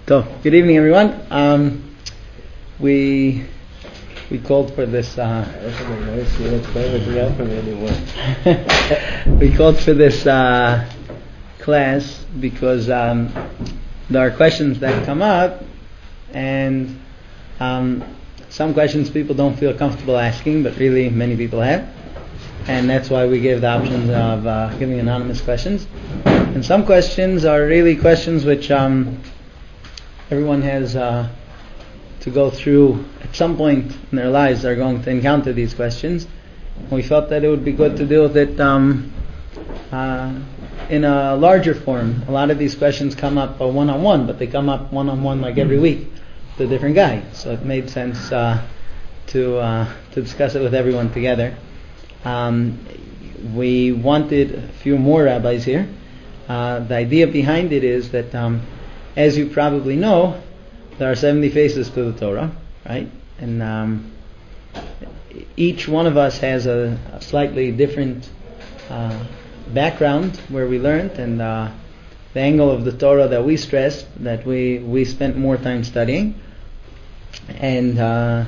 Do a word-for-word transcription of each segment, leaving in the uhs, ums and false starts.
So, good evening, everyone. Um, we we called for this. Uh, we called for this uh, class because um, there are questions that come up, and um, some questions people don't feel comfortable asking, but really many people have, and that's why we gave the options of uh, giving anonymous questions. And some questions are really questions which um, everyone has uh, to go through at some point in their lives. They're going to encounter these questions. And we felt that it would be good to deal with it um, uh, in a larger form. A lot of these questions come up uh, one-on-one, but they come up one-on-one like every week to a different guy. So it made sense uh, to uh, to discuss it with everyone together. Um, we wanted a few more rabbis here. Uh, the idea behind it is that um, as you probably know, there are seventy faces to the Torah, right? And um, each one of us has a, a slightly different uh, background where we learned, and uh, the angle of the Torah that we stressed, that we, we spent more time studying. And uh,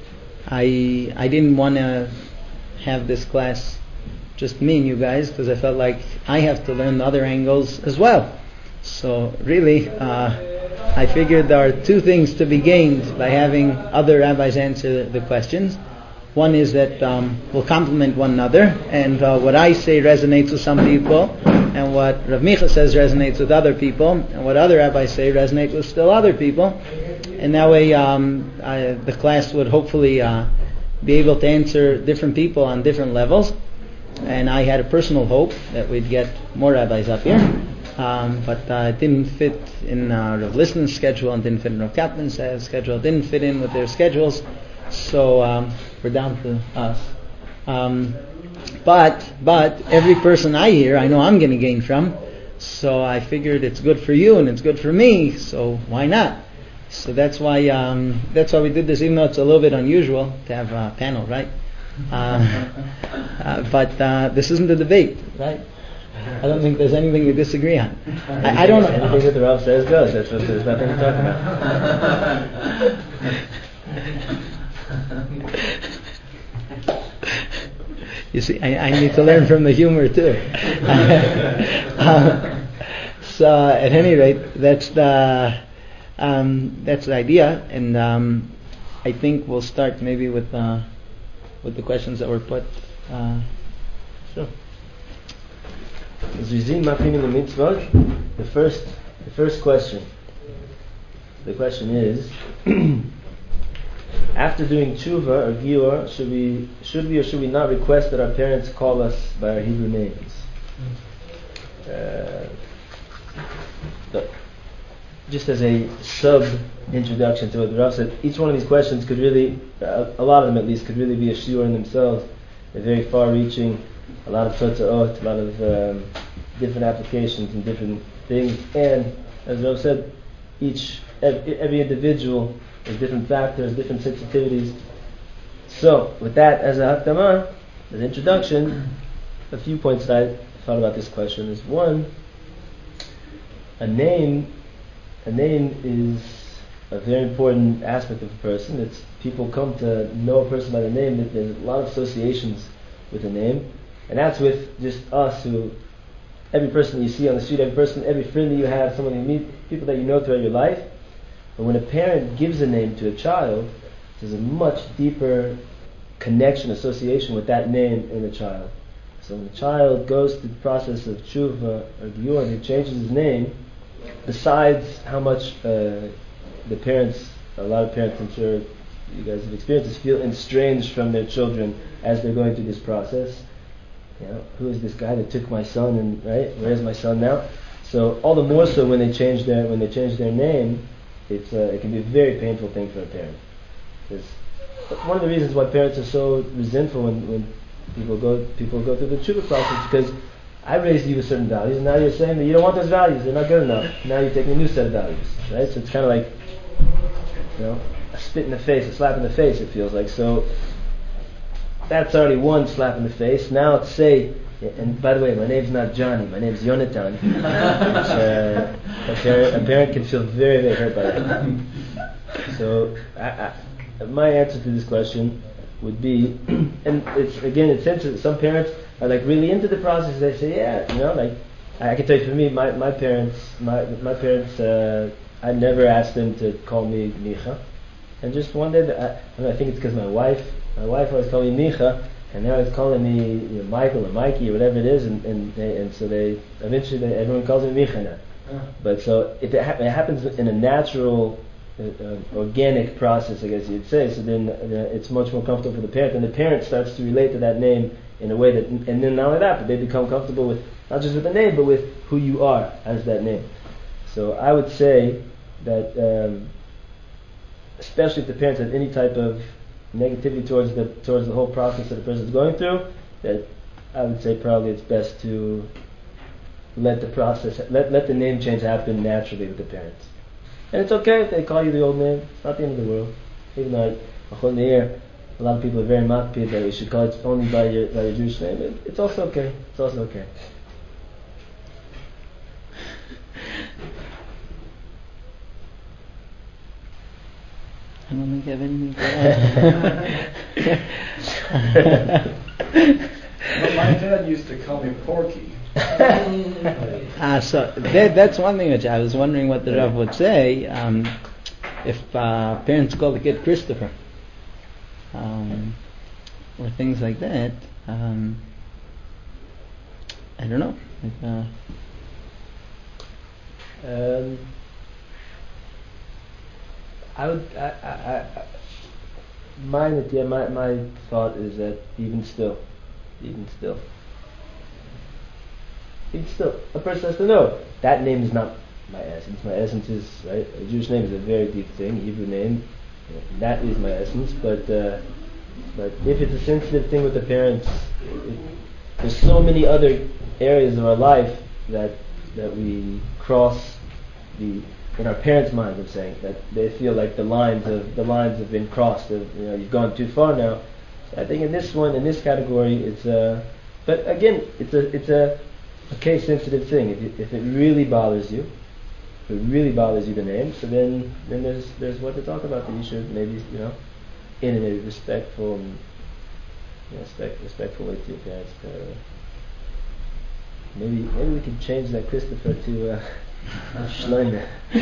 I I didn't want to have this class just me and you guys, because I felt like I have to learn the other angles as well. So really, uh, I figured there are two things to be gained by having other rabbis answer the questions. One is that um, we'll complement one another, and uh, what I say resonates with some people, and what Rav Micha says resonates with other people, and what other rabbis say resonates with still other people. And that way um, I, the class would hopefully uh, be able to answer different people on different levels. And I had a personal hope that we'd get more rabbis up here. Um, but uh, it didn't fit in uh, Rav Listen's schedule, and didn't fit in Rav Kaplan's schedule. It didn't fit in with their schedules, so um, we're down to us. Um, but but every person I hear, I know I'm going to gain from. So I figured it's good for you and it's good for me. So why not? So that's why um, that's why we did this, even though it's a little bit unusual to have a panel, right? Uh, uh, but uh, this isn't a debate, right? I don't think there's anything we disagree on. I, I don't know. Anything that the Rav says goes. That's what there's nothing to talk about. You see, I, I need to learn from the humor too. uh, so, at any rate, that's the um, that's the idea, and um, I think we'll start maybe with uh, with the questions that were put. Uh, sure. The first, the first question. The question is: after doing tshuva or gior, should we, should we or should we not request that our parents call us by our Hebrew names? Uh, the, just as a sub introduction to what the Rav said, each one of these questions could really, uh, a lot of them at least, could really be a shiur in themselves. They're very far-reaching. A lot of totzaot, a lot of um, different applications and different things. And as Rav said, each every, every individual has different factors, different sensitivities. So, with that as a hakdama, as an introduction, a few points that I thought about this question is: one, a name, a name is a very important aspect of a person. It's people come to know a person by the name. That there's a lot of associations with a name. And that's with just us, who, every person you see on the street, every person, every friend that you have, someone you meet, people that you know throughout your life. But when a parent gives a name to a child, there's a much deeper connection, association with that name in the child. So when a child goes through the process of tshuva or gior, and he changes his name, besides how much uh, the parents, a lot of parents, I'm sure you guys have experienced this, feel estranged from their children as they're going through this process. You know, who is this guy that took my son, and right, where is my son now? So all the more so when they change their when they change their name, it's uh, it can be a very painful thing for a parent. Because one of the reasons why parents are so resentful when, when people go people go through the tshuva process, because I raised you with certain values, and now you're saying that you don't want those values; they're not good enough. Now you're taking a new set of values, right? So it's kind of like, you know, a spit in the face, a slap in the face. It feels like so. that's already one slap in the face. Now let's say, and by the way, my name's not Johnny, my name's Yonatan, which uh, a, parent, a parent can feel very, very hurt by that. So, I, I, my answer to this question would be, and it's again, it's sensitive. Some parents are like really into the process. They say, yeah, you know, like I can tell you for me, my, my parents, my my parents, uh, I never asked them to call me Micha, and just one day, I, I, don't know, I think it's because my wife, my wife always called me Micha, and they're always calling me you know, Michael or Mikey or whatever it is, and and, they, and so they eventually they, everyone calls me Micha now. Uh-huh. But so if it, ha- it happens in a natural, uh, uh, organic process, I guess you'd say, so then uh, it's much more comfortable for the parent, and the parent starts to relate to that name in a way that, and then not only that, but they become comfortable with not just with the name, but with who you are as that name. So I would say that, um, especially if the parents have any type of negativity towards the towards the whole process that the person is going through, that I would say probably it's best to let the process, let let the name change happen naturally with the parents. And it's okay if they call you the old name. It's not the end of the world. Even though a lot of people are very makpid that you should call it only by your by your Jewish name. It, it's also okay. It's also okay. I don't think I have anything to add. Well, my dad used to call me Porky. Ah, so that, that's one thing which I was wondering what the Rav would say um, if uh, parents call the kid Christopher um, or things like that. Um, I don't know. Like, uh, um, I would. I, I, I, mine. Yeah. My my thought is that even still, even still. Even still, a person has to know that name is not my essence. My essence is right. A Jewish name is a very deep thing. Hebrew name, that is my essence. But uh, but if it's a sensitive thing with the parents, it, there's so many other areas of our life that that we cross the in our parents' minds. I'm saying that they feel like the lines of the lines have been crossed. Of, you know, you've gone too far now. So I think in this one, in this category, it's a. But again, it's a it's a. a case-sensitive thing. If, you, if it really bothers you, if it really bothers you the name, so then then there's there's what to talk about that you should maybe you know in a respectful and you know, respect, respectful way to your parents. To, maybe maybe we could change that Christopher to uh, Shlomo.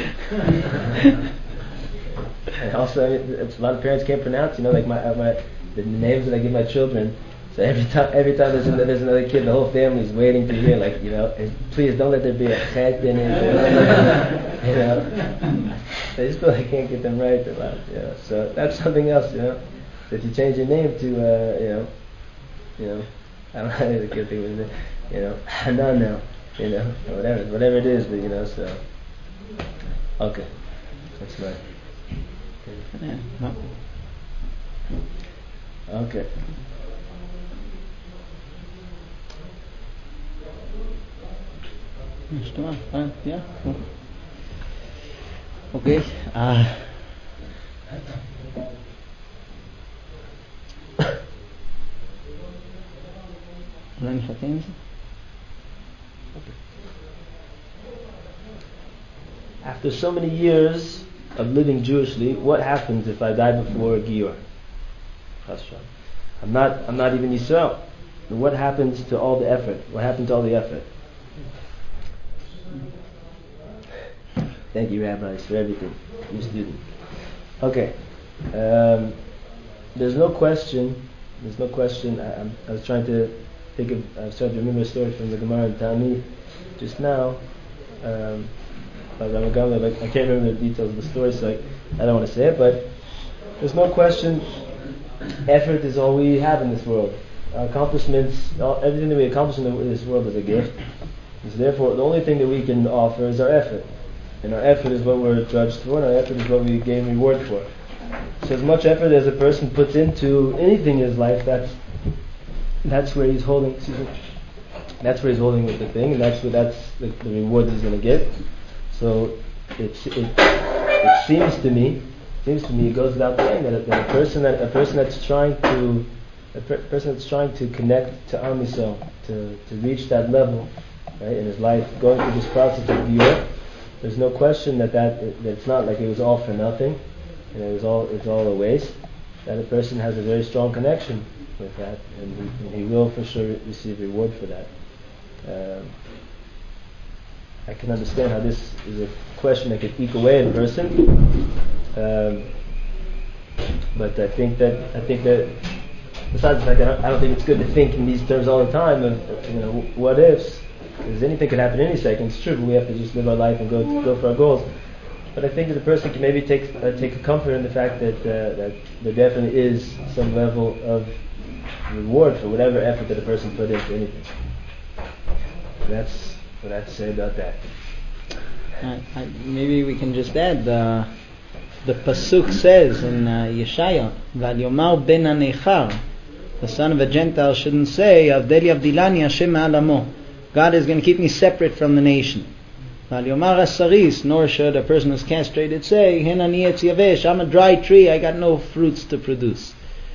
And also, I mean, a lot of parents can't pronounce. You know, like my my the names that I give my children. So every time, every time there's, an, there's another kid, the whole family's waiting to hear, like, you know, please don't let there be a chet in it, you know. They still, I can't get them right, you know. So that's something else, you know. So if you change your name to, uh, you know, you know, I don't know, I can't think of it, you know, Hanan now, you know, or whatever, whatever it is, but you know, so. Okay, that's right. Okay. Yeah. Okay. Uh, After so many years of living Jewishly, what happens if I die before Gior? I'm not. I'm not even Yisrael. And what happens to all the effort? What happened to all the effort? Thank you, rabbis, for everything. You student. Okay. Um, there's no question. There's no question. I, I'm, I was trying to think of. I was trying to remember a story from the Gemara in Tani just now. Um, about Rama Gamliel, but I can't remember the details of the story, so I, I don't want to say it. But there's no question. Effort is all we have in this world. Our accomplishments, all, everything that we accomplish in, the, in this world is a gift. And so therefore, the only thing that we can offer is our effort. And our effort is what we're judged for, and our effort is what we gain reward for. So as much effort as a person puts into anything in his life, that's that's where he's holding. Excuse me. That's where he's holding with the thing, and that's where that's the, the reward he's going to get. So it's, it it seems to me, seems to me, it goes without saying that a, that a person that a person that's trying to a per- person that's trying to connect to Am Yisrael, to, to reach that level, right, in his life, going through this process of Giyur, there's no question that, that, it, that it's not like it was all for nothing, and it was all it's all a waste. That a person has a very strong connection with that, and he, and he will for sure receive reward for that. Um, I can understand how this is a question that could eke away a person, um, but I think that I think that besides the fact that I don't think it's good to think in these terms all the time of, you know, what ifs, because anything could happen any second. It's true, but we have to just live our life and go to, go for our goals. But I think that the person can maybe take uh, take a comfort in the fact that uh, that there definitely is some level of reward for whatever effort that a person put into anything. And that's what I have to say about that. Uh, I, maybe we can just add the the pasuk says in uh, Yeshaya, "Val yomar ben hanechar," the son of a Gentile shouldn't say, "Avdeli avdilani Hashem alamo." God is going to keep me separate from the nation. Val yomar asaris, nor should a person who's castrated say, "Hen ani etz yavesh," I'm a dry tree, I got no fruits to produce.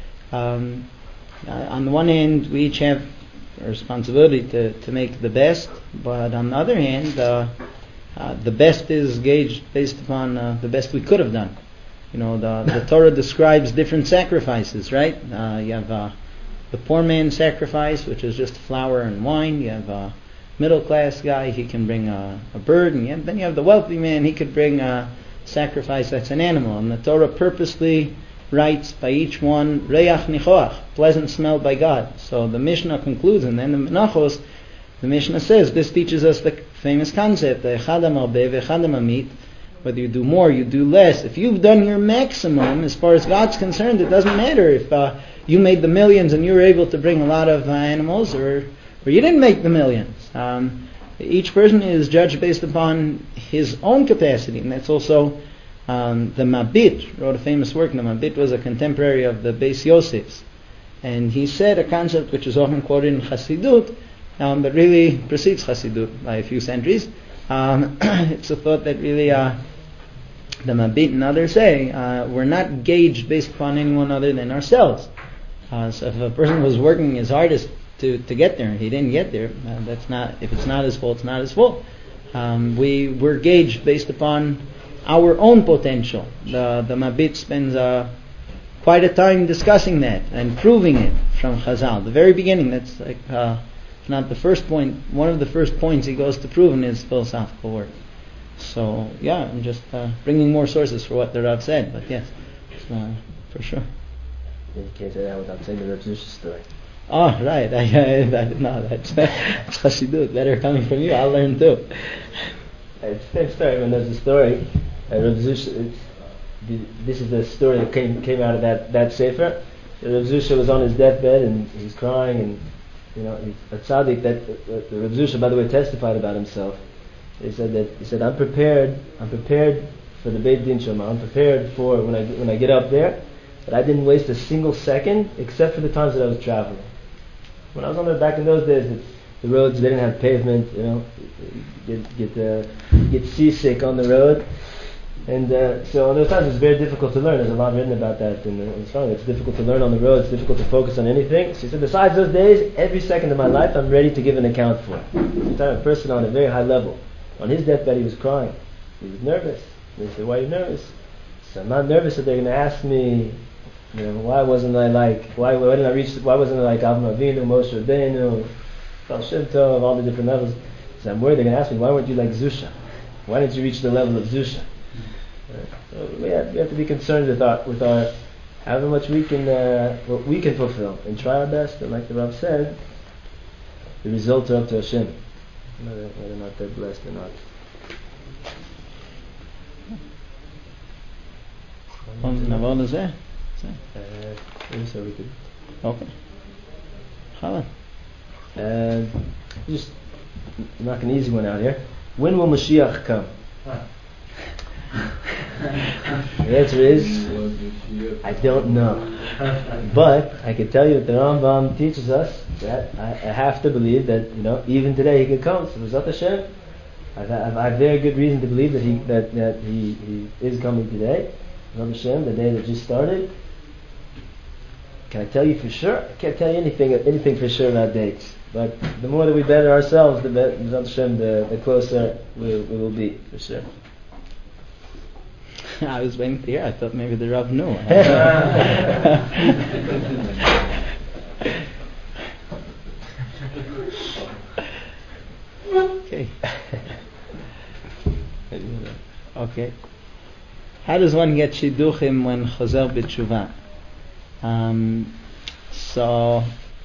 Um, uh, on the one hand, we each have a responsibility to, to make the best, but on the other hand, uh, uh, the best is gauged based upon uh, the best we could have done. You know, the, the Torah describes different sacrifices, right? Uh, you have uh, the poor man's sacrifice, which is just flour and wine. You have a middle class guy, he can bring a, a bird, and you have, then you have the wealthy man, he could bring a sacrifice that's an animal. And the Torah purposely writes by each one, Reach Nichoach, pleasant smell by God. So the Mishnah concludes, and then the Menachos, the Mishnah says, this teaches us the famous concept, Echad HaMarbeh v'Echad HaMamit, whether you do more, you do less. If you've done your maximum, as far as God's concerned, it doesn't matter if uh, you made the millions and you were able to bring a lot of uh, animals, or, or you didn't make the millions. Um, each person is judged based upon his own capacity, and that's also um, the Mabit wrote a famous work. The Mabit was a contemporary of the Beis Yosef's, and he said a concept which is often quoted in Chassidut, um, but really precedes Chassidut by a few centuries. Um, it's a thought that really uh, the Mabit and others say uh, we're not gauged based upon anyone other than ourselves. Uh, so if a person was working his hardest to, to get there and he didn't get there, uh, that's not, if it's not his fault, it's not his fault. Um, we we're gauged based upon our own potential. The the Mabit spends uh, quite a time discussing that and proving it from Chazal. The very beginning, that's like uh, not the first point. One of the first points he goes to prove in his philosophical work. So yeah, I'm just uh, bringing more sources for what the Rav said. But yes, uh, for sure. You can't say that without saying the Rav Zusha story. Oh, right. I, I, I, no, that's, that's Chassidut. Better coming from you. I'll learn too. It's the same story. When there's a story, uh, Rav Zusha, this is the story that came came out of that, that sefer. Rav Zusha was on his deathbed and he's crying, and you know, he's a tzaddik that uh, Rav Zusha, by the way, testified about himself. He said that he said, "I'm prepared. I'm prepared for the Beit Din Shema. I'm prepared for when I when I get up there. But I didn't waste a single second, except for the times that I was traveling. When I was on there back in those days, the, the roads, they didn't have pavement. You know, get get uh, get seasick on the road." And uh, so in those times, it's very difficult to learn. There's a lot written about that in the, in the song. It's difficult to learn on the road. It's difficult to focus on anything. So he said, besides those days, every second of my life, I'm ready to give an account for. He's a person on a very high level. On his deathbed, he was crying. He was nervous. And they said, "Why are you nervous?" He said, "I'm not nervous that they're going to ask me, you know, why wasn't I like, why, why didn't I reach, why wasn't I like Avraham Avinu, Moshe Rabbeinu, Baal Shem Tov, all the different levels." He said, "I'm worried they're going to ask me, why weren't you like Zusha? Why didn't you reach the level of Zusha?" Right. So we have, we have to be concerned with our, with our, however much we can, uh, what we can fulfill, and try our best. And like the Rav said, the results are up to Hashem, whether, whether or not they're blessed or not. נעבור לזה? Uh, so we could. Okay. Chala. Uh, just knock an easy one out here. When will Mashiach come? The answer is, I don't know. But I can tell you that the Rambam teaches us that I, I have to believe that, you know, even today he could come. So B'ezrat Hashem, I've, I've, I have very good reason to believe that he that, that he, he is coming today. B'ezrat Hashem, the day that just started. can I tell you for sure? I can't tell you anything anything for sure about dates. But the more that we better ourselves, the better, the, the closer we, we will be, for sure. I was waiting to hear. I thought maybe the Rav knew. Okay. Okay. How does one get shidduchim when chazer b'tshuva? Um, so,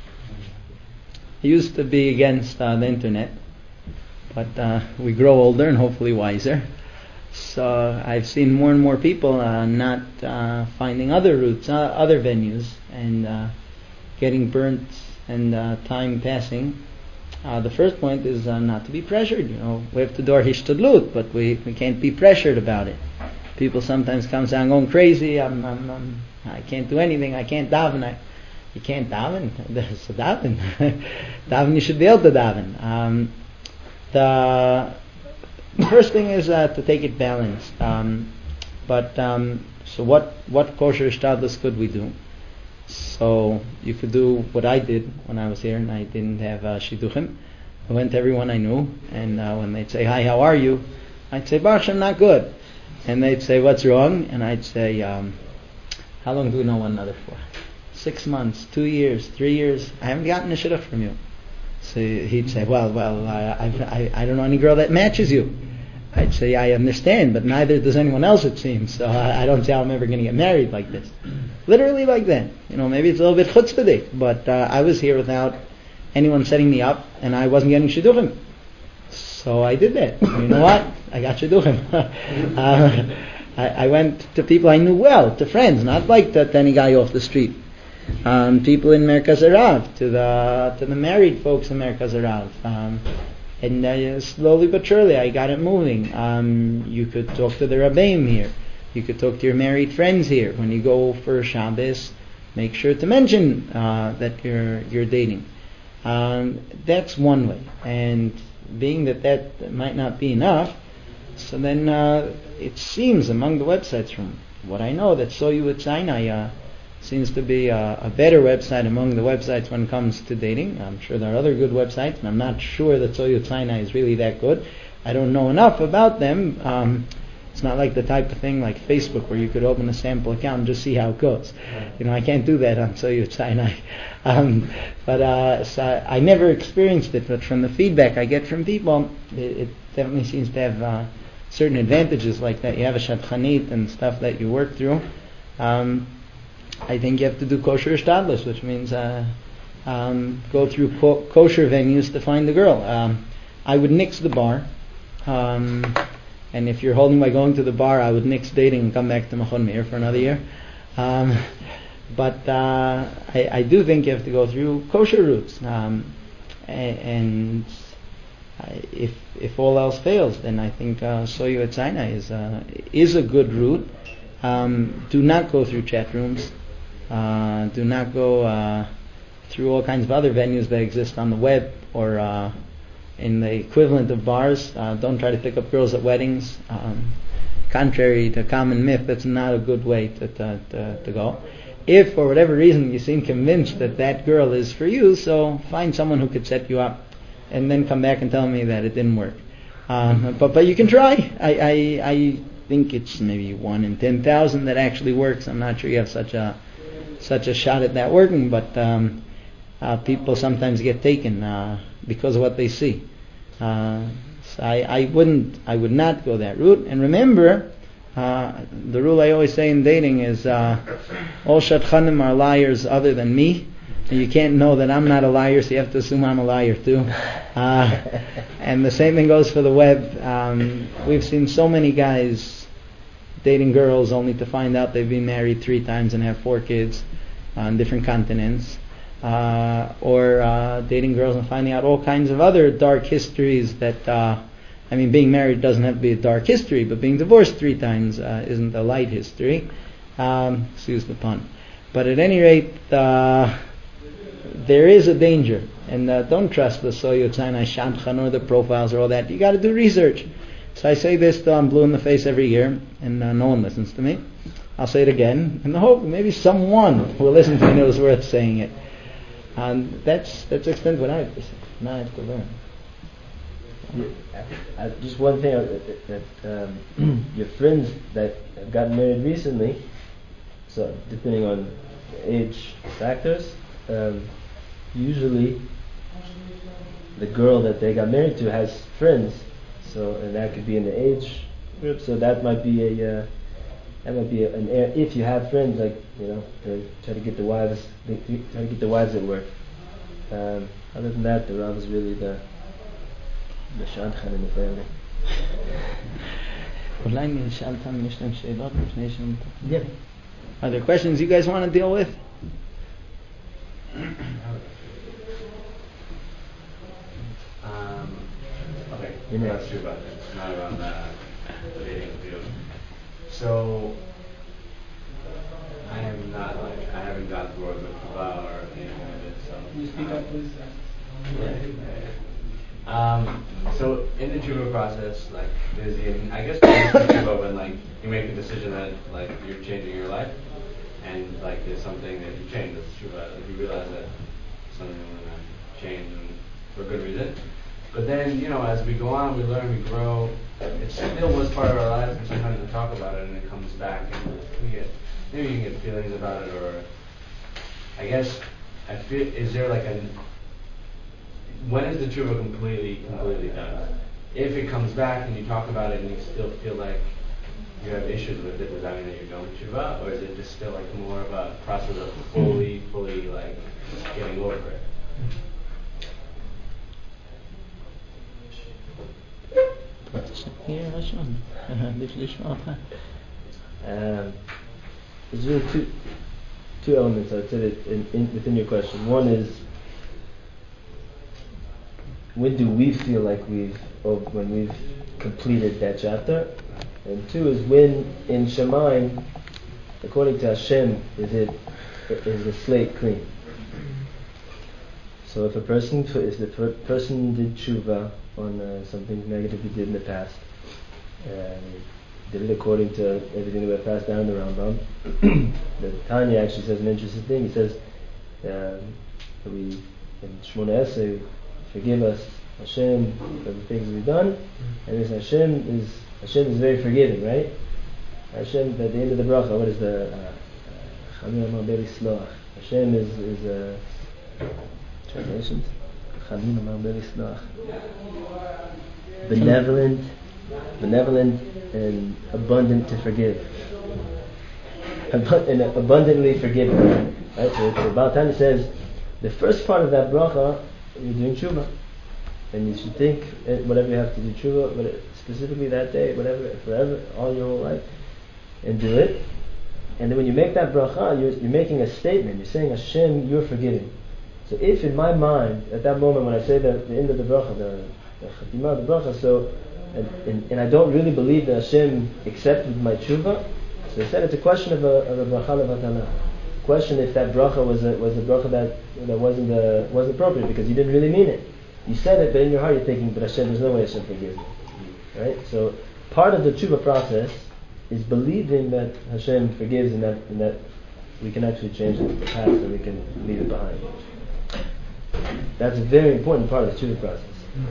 I used to be against uh, the internet, but uh, we grow older and hopefully wiser. So I've seen more and more people uh, not uh, finding other routes, uh, other venues, and uh, getting burnt and uh, time passing. Uh, the first point is uh, not to be pressured. You know, we have to do our hishtadlut, but we, we can't be pressured about it. People sometimes come saying, "I'm going crazy. I'm, I'm, I'm I can't do anything. I can't daven." I, you can't daven. There's a daven. Daven. You should be able to daven. Um, the The first thing is uh, to take it balanced. Um, but um, so what what kosher ishtadlus could we do? So you could do what I did when I was here and I didn't have uh, shidduchim. I went to everyone I knew, and uh, when they'd say, "Hi, how are you?" I'd say, "Baruch Hashem, not good." And they'd say, "What's wrong?" And I'd say, um, "How long do we know one another for? Six months, two years, three years? I haven't gotten a shidduch from you." So he'd say, well, well, I, I, I don't know any girl that matches you. I'd say, I understand, but neither does anyone else, it seems. So I, I don't see how I'm ever going to get married like this. Literally like that. You know, maybe it's a little bit chutzpahdik, but uh, I was here without anyone setting me up, and I wasn't getting shidduchim. So I did that. You know what? I got shidduchim. uh, I, I went to people I knew well, to friends, not like that any guy off the street. Um, people in Merkaz Arav, to the to the married folks in Merkaz Arav, um, and uh, slowly but surely I got it moving. Um, you could talk to the Rabbeim here, you could talk to your married friends here. When you go for Shabbos, make sure to mention uh, that you're you're dating. Um, that's one way, and being that that might not be enough, so then uh, it seems among the websites, from what I know, that Soyu at Sinai uh, seems to be a, a better website among the websites when it comes to dating. I'm sure there are other good websites, and I'm not sure that Soyu Sinai is really that good. I don't know enough about them. Um, it's not like the type of thing like Facebook where you could open a sample account and just see how it goes. You know, I can't do that on Soyu Sinai. Um, but uh, so I, I never experienced it, but from the feedback I get from people, it, it definitely seems to have uh, certain advantages like that. You have a shadchanit and stuff that you work through. Um, I think you have to do kosher ishtadlus, which means uh, um, go through ko- kosher venues to find the girl. Um, I would nix the bar, um, and if you're holding by going to the bar, I would nix dating and come back to Machon Meir for another year. Um, but uh, I, I do think you have to go through kosher routes, um, and, and if if all else fails, then I think uh, Soyu at Sinai is uh, is a good route. Um, do not go through chat rooms. Uh, do not go uh, through all kinds of other venues that exist on the web or uh, in the equivalent of bars. Uh, don't try to pick up girls at weddings. Um, contrary to common myth, that's not a good way to, to, to, to go. If for whatever reason you seem convinced that that girl is for you, so find someone who could set you up, and then come back and tell me that it didn't work. Um, but but you can try. I I, I think it's maybe one in ten thousand that actually works. I'm not sure you have such a such a shot at that working, but um, uh, people sometimes get taken uh, because of what they see. Uh, so I, I wouldn't, I would not go that route. And remember, uh, the rule I always say in dating is uh, all shadchanim are liars other than me. And you can't know that I'm not a liar, so you have to assume I'm a liar too. Uh, and the same thing goes for the web. Um, we've seen so many guys dating girls only to find out they've been married three times and have four kids on different continents, uh, or uh, dating girls and finding out all kinds of other dark histories that, uh, I mean, being married doesn't have to be a dark history, but being divorced three times uh, isn't a light history. Um, excuse the pun. But at any rate, uh, there is a danger, and uh, don't trust the Soyu Sinai Shadchan or the profiles or all that. You got to do research. So I say this till I'm blue in the face every year, and uh, no one listens to me. I'll say it again, in the hope maybe someone who will listen to me knows worth saying it. And that's that's the extent what I have to say. Now I have to learn. Yeah, I, I, just one thing, uh, that, that um, your friends that have gotten married recently, so depending on age factors, um, usually the girl that they got married to has friends, so and that could be in the age group. So that might be a uh, that might be a, an if you have friends, like you know, to try to get the wives, they, try to get the wives at work. Um, other than that, the Rav is really the the shadchan in the family. Yeah. Are there questions you guys want to deal with? Um, okay, that's true about this. Not around uh, dating with you. So, I am not like, I haven't gone through a mikvah or anything like this. So, Can you speak up, please? Yeah. Um, so in the tshuva process, like, there's the, I guess there's tshuva when like you make the decision that like you're changing your life, and like there's something that you change. That's tshuva. Like you realize that something will uh, change and for a good reason. But then, you know, as we go on, we learn, we grow. It still was part of our lives, and sometimes we talk about it, and it comes back, and we get maybe you can get feelings about it, or I guess I feel is there like a when is the tshuva completely, completely done? If it comes back and you talk about it and you still feel like you have issues with it, does that mean that you're done with tshuva? Or is it just still like more of a process of fully, fully like getting over it? Um, there's really two two elements I'd say that in, in, within your question. One is, when do we feel like we've, or when we've completed that chapter? And two is, when in Shemaim, according to Hashem, is it is the slate clean? So if a person, if the per- person did tshuva on uh, something negative he did in the past, and did it according to everything that we passed down in the Rambam, the Tanya actually says an interesting thing. He says, um, that we in Shmona Esrei, forgive us, Hashem, for the things we've done. And this Hashem is Hashem is very forgiving, right? Hashem, at the end of the bracha, what is the Chamim Amar Beli Sloach? Hashem is is uh, translations. Chamim Amar Beli Sloach. Benevolent, benevolent, and abundant to forgive. Ab- and abundantly forgiving. Right? So, so Baal Tanya says, the first part of that bracha, you're doing tshuva. And you should think whatever you have to do tshuva, but specifically that day, whatever, forever, all your whole life, and do it. And then when you make that bracha, you're, you're making a statement. You're saying, Hashem, you're forgiving. So if in my mind, at that moment when I say the, the end of the bracha, the, the chatimah, the bracha, so, and, and, and I don't really believe that Hashem accepted my tshuva, so they said it's a question of a, of a bracha levatana. Question if that bracha was a, was a bracha that, that wasn't, uh, wasn't appropriate because you didn't really mean it. You said it, but in your heart you're thinking, but Hashem, there's no way Hashem forgives me. Right? So part of the tshuva process is believing that Hashem forgives and that, and that we can actually change the past and we can leave it behind. That's a very important part of the tshuva process.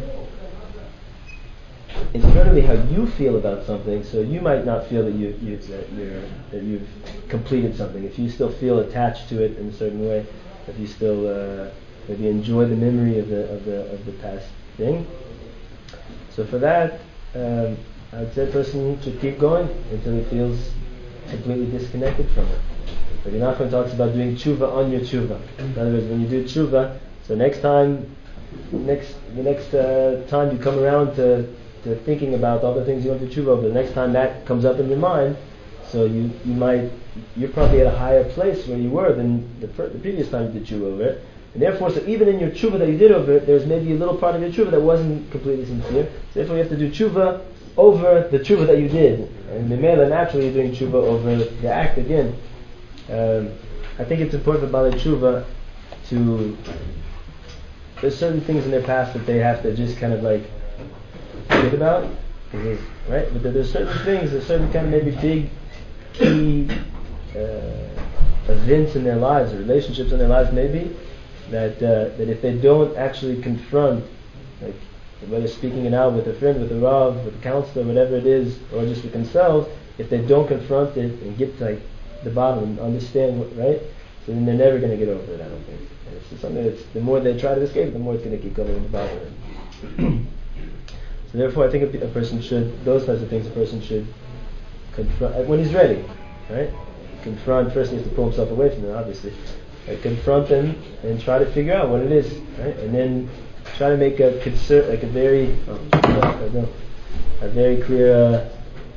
Internally, how you feel about something, so you might not feel that you, you that you're that you've completed something. If you still feel attached to it in a certain way, if you still uh, maybe enjoy the memory of the of the of the past thing. So for that, um, I'd say a person should keep going until he feels completely disconnected from it. Rabbi Nachman talks about doing tshuva on your tshuva. In other words, when you do tshuva, so next time, next the next uh, time you come around to, to thinking about all the things you want to tshuva over, the next time that comes up in your mind, so you, you might you're probably at a higher place where you were than the, the previous time you did tshuva over it. And therefore, so even in your tshuva that you did over it, there's maybe a little part of your tshuva that wasn't completely sincere. So therefore, you have to do tshuva over the tshuva that you did. And the mela, naturally, you're doing tshuva over the act again. Um, I think it's important for Balei Tshuva to... There's certain things in their past that they have to just kind of like forget about. Right? But there's certain things, there's certain kind of maybe big key uh, events in their lives, or relationships in their lives maybe, that uh, that if they don't actually confront, like whether speaking it out with a friend, with a rav, with a counselor, whatever it is, or just with themselves, if they don't confront it and get to like the bottom and understand what, right, so then they're never going to get over it, I don't think. And it's just something that's, the more they try to escape, the more it's going to keep going in the bottom. So therefore I think a, a person should, those types of things a person should confront, when he's ready, right? Confront, first he has to pull himself away from it, obviously. Right? Confront them and try to figure out what it is, right? And then try to make a concern, like a very, oh, I know, a very clear, uh,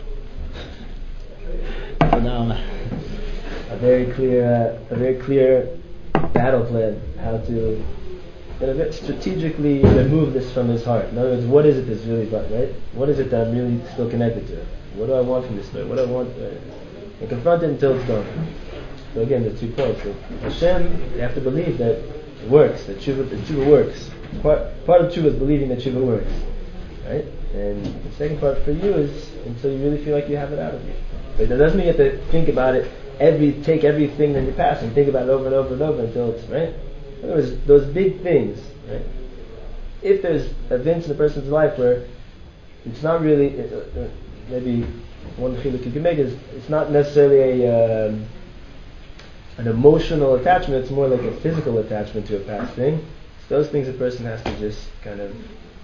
a very clear, uh, a very clear battle plan, how to you know, strategically remove this from his heart. In other words, what is it that's really about, right? What is it that I'm really still connected to? What do I want from this story? What do I want? Right? And confront it until it's gone. So again, the two points. So Hashem, you have to believe that it works, that tshuva, that tshuva works. Part, part of tshuva is believing that tshuva works, right? And the second part for you is until you really feel like you have it out of you. But that doesn't mean you have to think about it, every take everything in your past and think about it over and over and over until it's, right? In other words, those big things, right? If there's events in a person's life where it's not really, uh, uh, maybe one chiluk you can make is it's not necessarily a um, an emotional attachment, it's more like a physical attachment to a past thing. So those things a person has to just kind of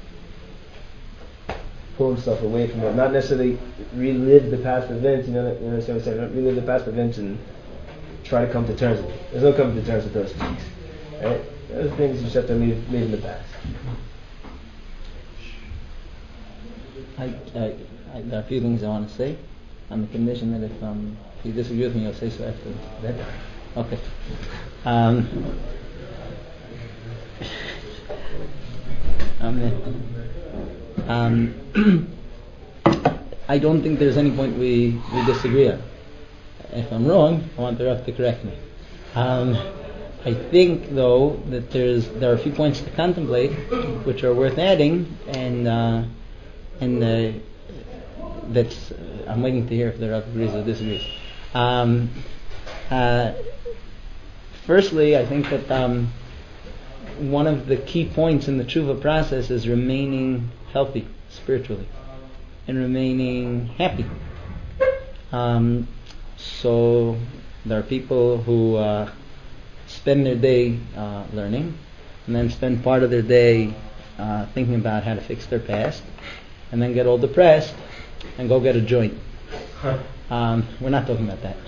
pull himself away from it. Not necessarily relive the past events, you know, you understand what I'm saying? Not relive the past events and try to come to terms with it. There's no coming to terms with those things. Right? Those things you just have to leave, leave in the past. I, I, I, there are a few things I want to say, on the condition that if, um, if you disagree with me, you'll say so after that. Okay. Um, Amen. Um, I don't think there's any point we, we disagree on. If I'm wrong, I want the Rav to correct me. Um, I think, though, that there's there are a few points to contemplate which are worth adding, and uh, and uh, that's uh, I'm waiting to hear if the Rav agrees or disagrees. Um, uh, firstly, I think that um, one of the key points in the tshuva process is remaining healthy spiritually and remaining happy. Um, so there are people who uh, spend their day uh, learning, and then spend part of their day uh, thinking about how to fix their past, and then get all depressed and go get a joint. Um, we're not talking about that.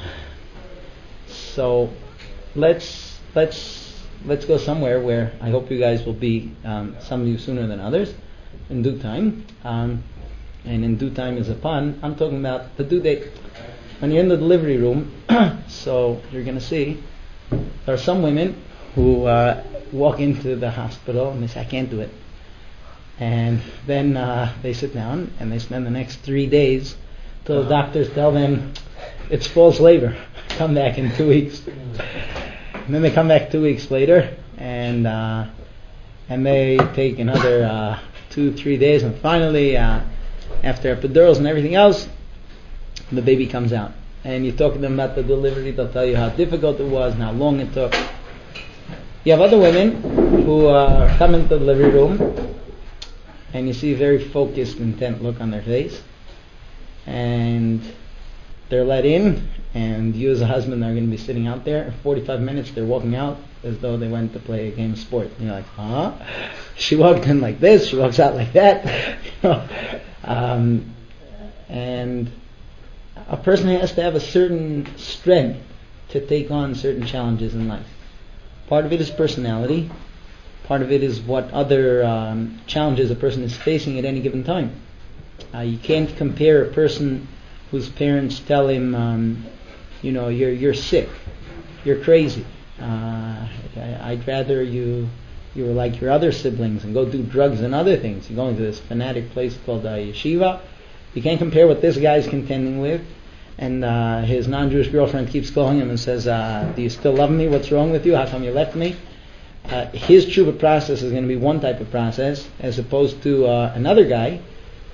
So let's let's let's go somewhere where I hope you guys will be, um, some of you sooner than others, in due time. Um, and in due time is a pun. I'm talking about the due date. When you're in the delivery room, so you're going to see there are some women who uh, walk into the hospital and they say, I can't do it. And then uh, they sit down and they spend the next three days till the doctors tell them it's false labor. Come back in two weeks. And then they come back two weeks later and uh, and they take another uh, two, three days, and finally, uh, after epidurals and everything else, the baby comes out. And you talk to them about the delivery, they'll tell you how difficult it was and how long it took. You have other women who uh, come into the delivery room and you see a very focused, intent look on their face, and they're let in, and you as a husband are going to be sitting out there. In forty-five minutes they're walking out as though they went to play a game of sport. And you're like, huh? She walked in like this, she walks out like that. You know? um, and a person has to have a certain strength to take on certain challenges in life. Part of it is personality. Part of it is what other um, challenges a person is facing at any given time. Uh, you can't compare a person whose parents tell him, um, you know, you're you're sick, you're crazy. Uh, I'd rather you you were like your other siblings and go do drugs and other things. You're going to this fanatic place called uh, yeshiva. You can't compare what this guy's contending with, and uh, his non-Jewish girlfriend keeps calling him and says, uh, do you still love me? What's wrong with you? How come you left me? Uh, his tshuva process is going to be one type of process, as opposed to uh, another guy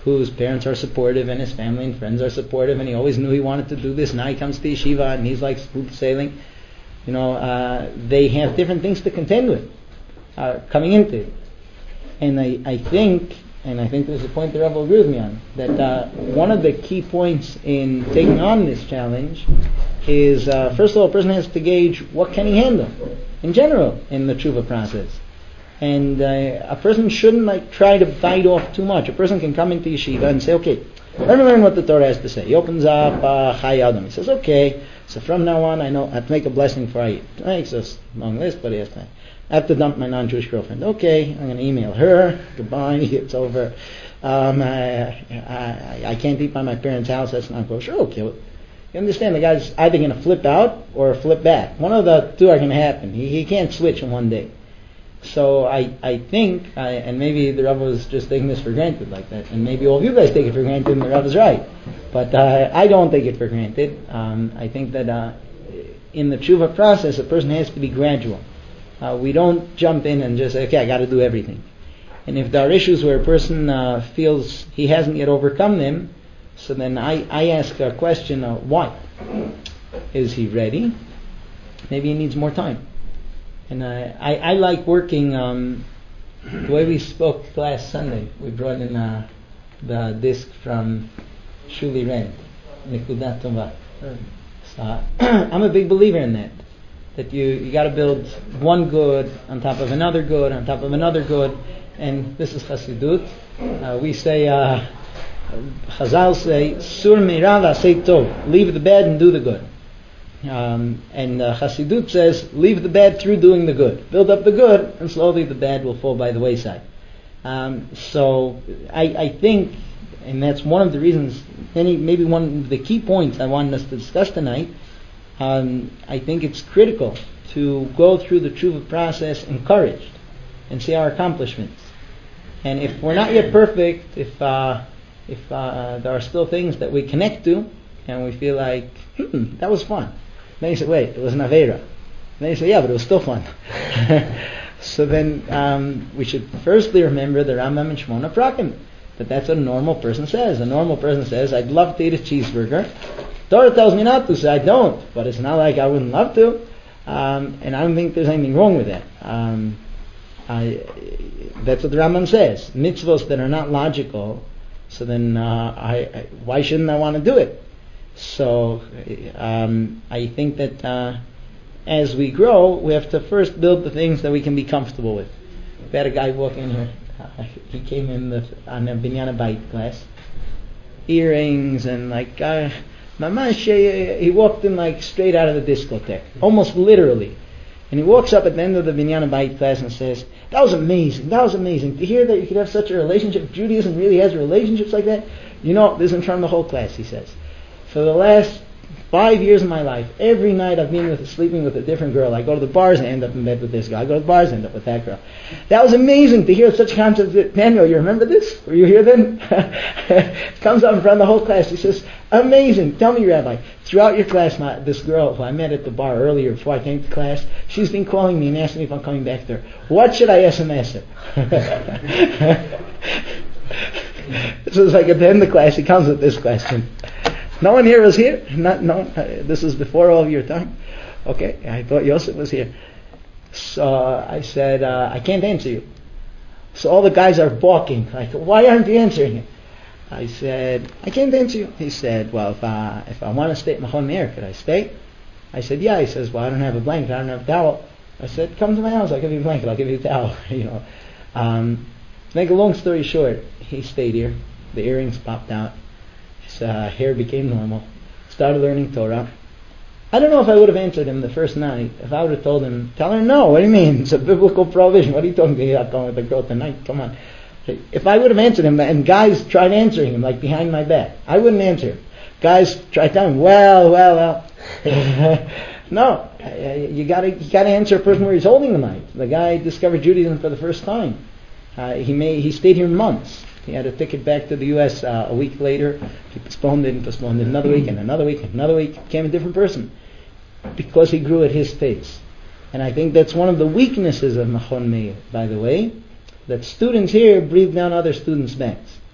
whose parents are supportive and his family and friends are supportive, and he always knew he wanted to do this. Now he comes to yeshiva and he's like smooth sailing. You know, uh, they have different things to contend with uh, coming into it. And I, I think, and I think there's a point that Rav will agree with me on, that uh, one of the key points in taking on this challenge is, uh, first of all, a person has to gauge what can he handle in general in the tshuva process. And uh, a person shouldn't like try to bite off too much. A person can come into yeshiva and say, okay, let me learn what the Torah has to say. He opens up uh, Chai Adam. He says, okay, so from now on I know I have to make a blessing for I eat. It makes a long list, but he has to. I have to dump my non-Jewish girlfriend. Okay, I'm going to email her. Goodbye, it's over. Um, I, I, I can't eat by my parents' house. That's not kosher. Okay, you understand? The guy's either going to flip out or flip back. One of the two are going to happen. He, he can't switch in one day. So I, I think, I, and maybe the Rav was just taking this for granted like that, and maybe all of you guys take it for granted, and the Rav is right. But uh, I don't take it for granted. Um, I think that uh, in the tshuva process, a person has to be gradual. Uh, we don't jump in and just say, okay, I got to do everything. And if there are issues where a person uh, feels he hasn't yet overcome them, so then I, I ask a question, uh, why? Is he ready? Maybe he needs more time. And uh, I, I like working, um, the way we spoke last Sunday. We brought in uh, the disc from Shuli Rend, Nikudat Tova. So I'm a big believer in that. That you, you got to build one good on top of another good on top of another good, and this is Chassidut. Uh, we say, uh, Chazal say, Sur meirav aseh tov, leave the bad and do the good. Um, and uh, Chassidut says, leave the bad through doing the good. Build up the good, and slowly the bad will fall by the wayside. Um, so I, I think, and that's one of the reasons, maybe, maybe one of the key points I wanted us to discuss tonight. Um, I think it's critical to go through the tshuva process encouraged and see our accomplishments. And if we're not yet perfect, if uh, if uh, there are still things that we connect to, and we feel like, hmm, that was fun. Then you say, wait, it was an Aveira. Then you say, yeah, but it was still fun. So then um, we should firstly remember the Rambam and Shmona Prakim, that that's what a normal person says. A normal person says, I'd love to eat a cheeseburger. Torah tells me not to, so I don't. But it's not like I wouldn't love to. Um, and I don't think there's anything wrong with that. Um, I, that's what the Rambam says. Mitzvos that are not logical, so then uh, I, I, why shouldn't I want to do it? So um, I think that uh, as we grow, we have to first build the things that we can be comfortable with. We had a guy walk in here. Uh, he came in the, on a Binyan Bayit class. Earrings and like... Uh, Mamash, he walked in like straight out of the discotheque, almost literally. And he walks up at the end of the Binyan Bayit class and says, that was amazing, that was amazing. To hear that you could have such a relationship, Judaism really has relationships like that. You know, this is in front of the whole class, he says. For the last five years of my life, every night I've been with, sleeping with a different girl. I go to the bars and end up in bed with this girl. I go to the bars and end up with that girl. That was amazing to hear such concepts. Daniel, you remember this? Were you here then? It comes up in front of the whole class. He says, amazing. Tell me, Rabbi, throughout your class, my, this girl who I met at the bar earlier before I came to class, she's been calling me and asking me if I'm coming back to her. What should I S M S her? This is like at the end of the class, he comes with this question. No one here was here? Not, no, uh, this is before all of your time. Okay, I thought Yosef was here. So uh, I said, uh, I can't answer you. So all the guys are balking. I thought, why aren't you answering it? I said, I can't answer you. He said, well, if I, if I want to stay at Machon Meir, could I stay? I said, yeah. He says, well, I don't have a blanket, I don't have a towel. I said, come to my house, I'll give you a blanket, I'll give you a towel. you know. Um, to make a long story short, he stayed here. The earrings popped out. His uh, hair became normal. Started learning Torah. I don't know if I would have answered him the first night. If I would have told him, tell her no, what do you mean? It's a biblical prohibition. What are you talking about? You're not going with the girl tonight. Come on. If I would have answered him, and guys tried answering him, like behind my back, I wouldn't answer him. Guys tried telling him, well, well, well. No, you gotta, you gotta answer a person where he's holding the mic. The guy discovered Judaism for the first time. Uh, he may, he stayed here months. He had a ticket back to the U S uh, a week later. He postponed it and postponed it another week and another week and another week. Became a different person because he grew at his pace. And I think that's one of the weaknesses of Machon Meir, by the way, that students here breathe down other students' backs.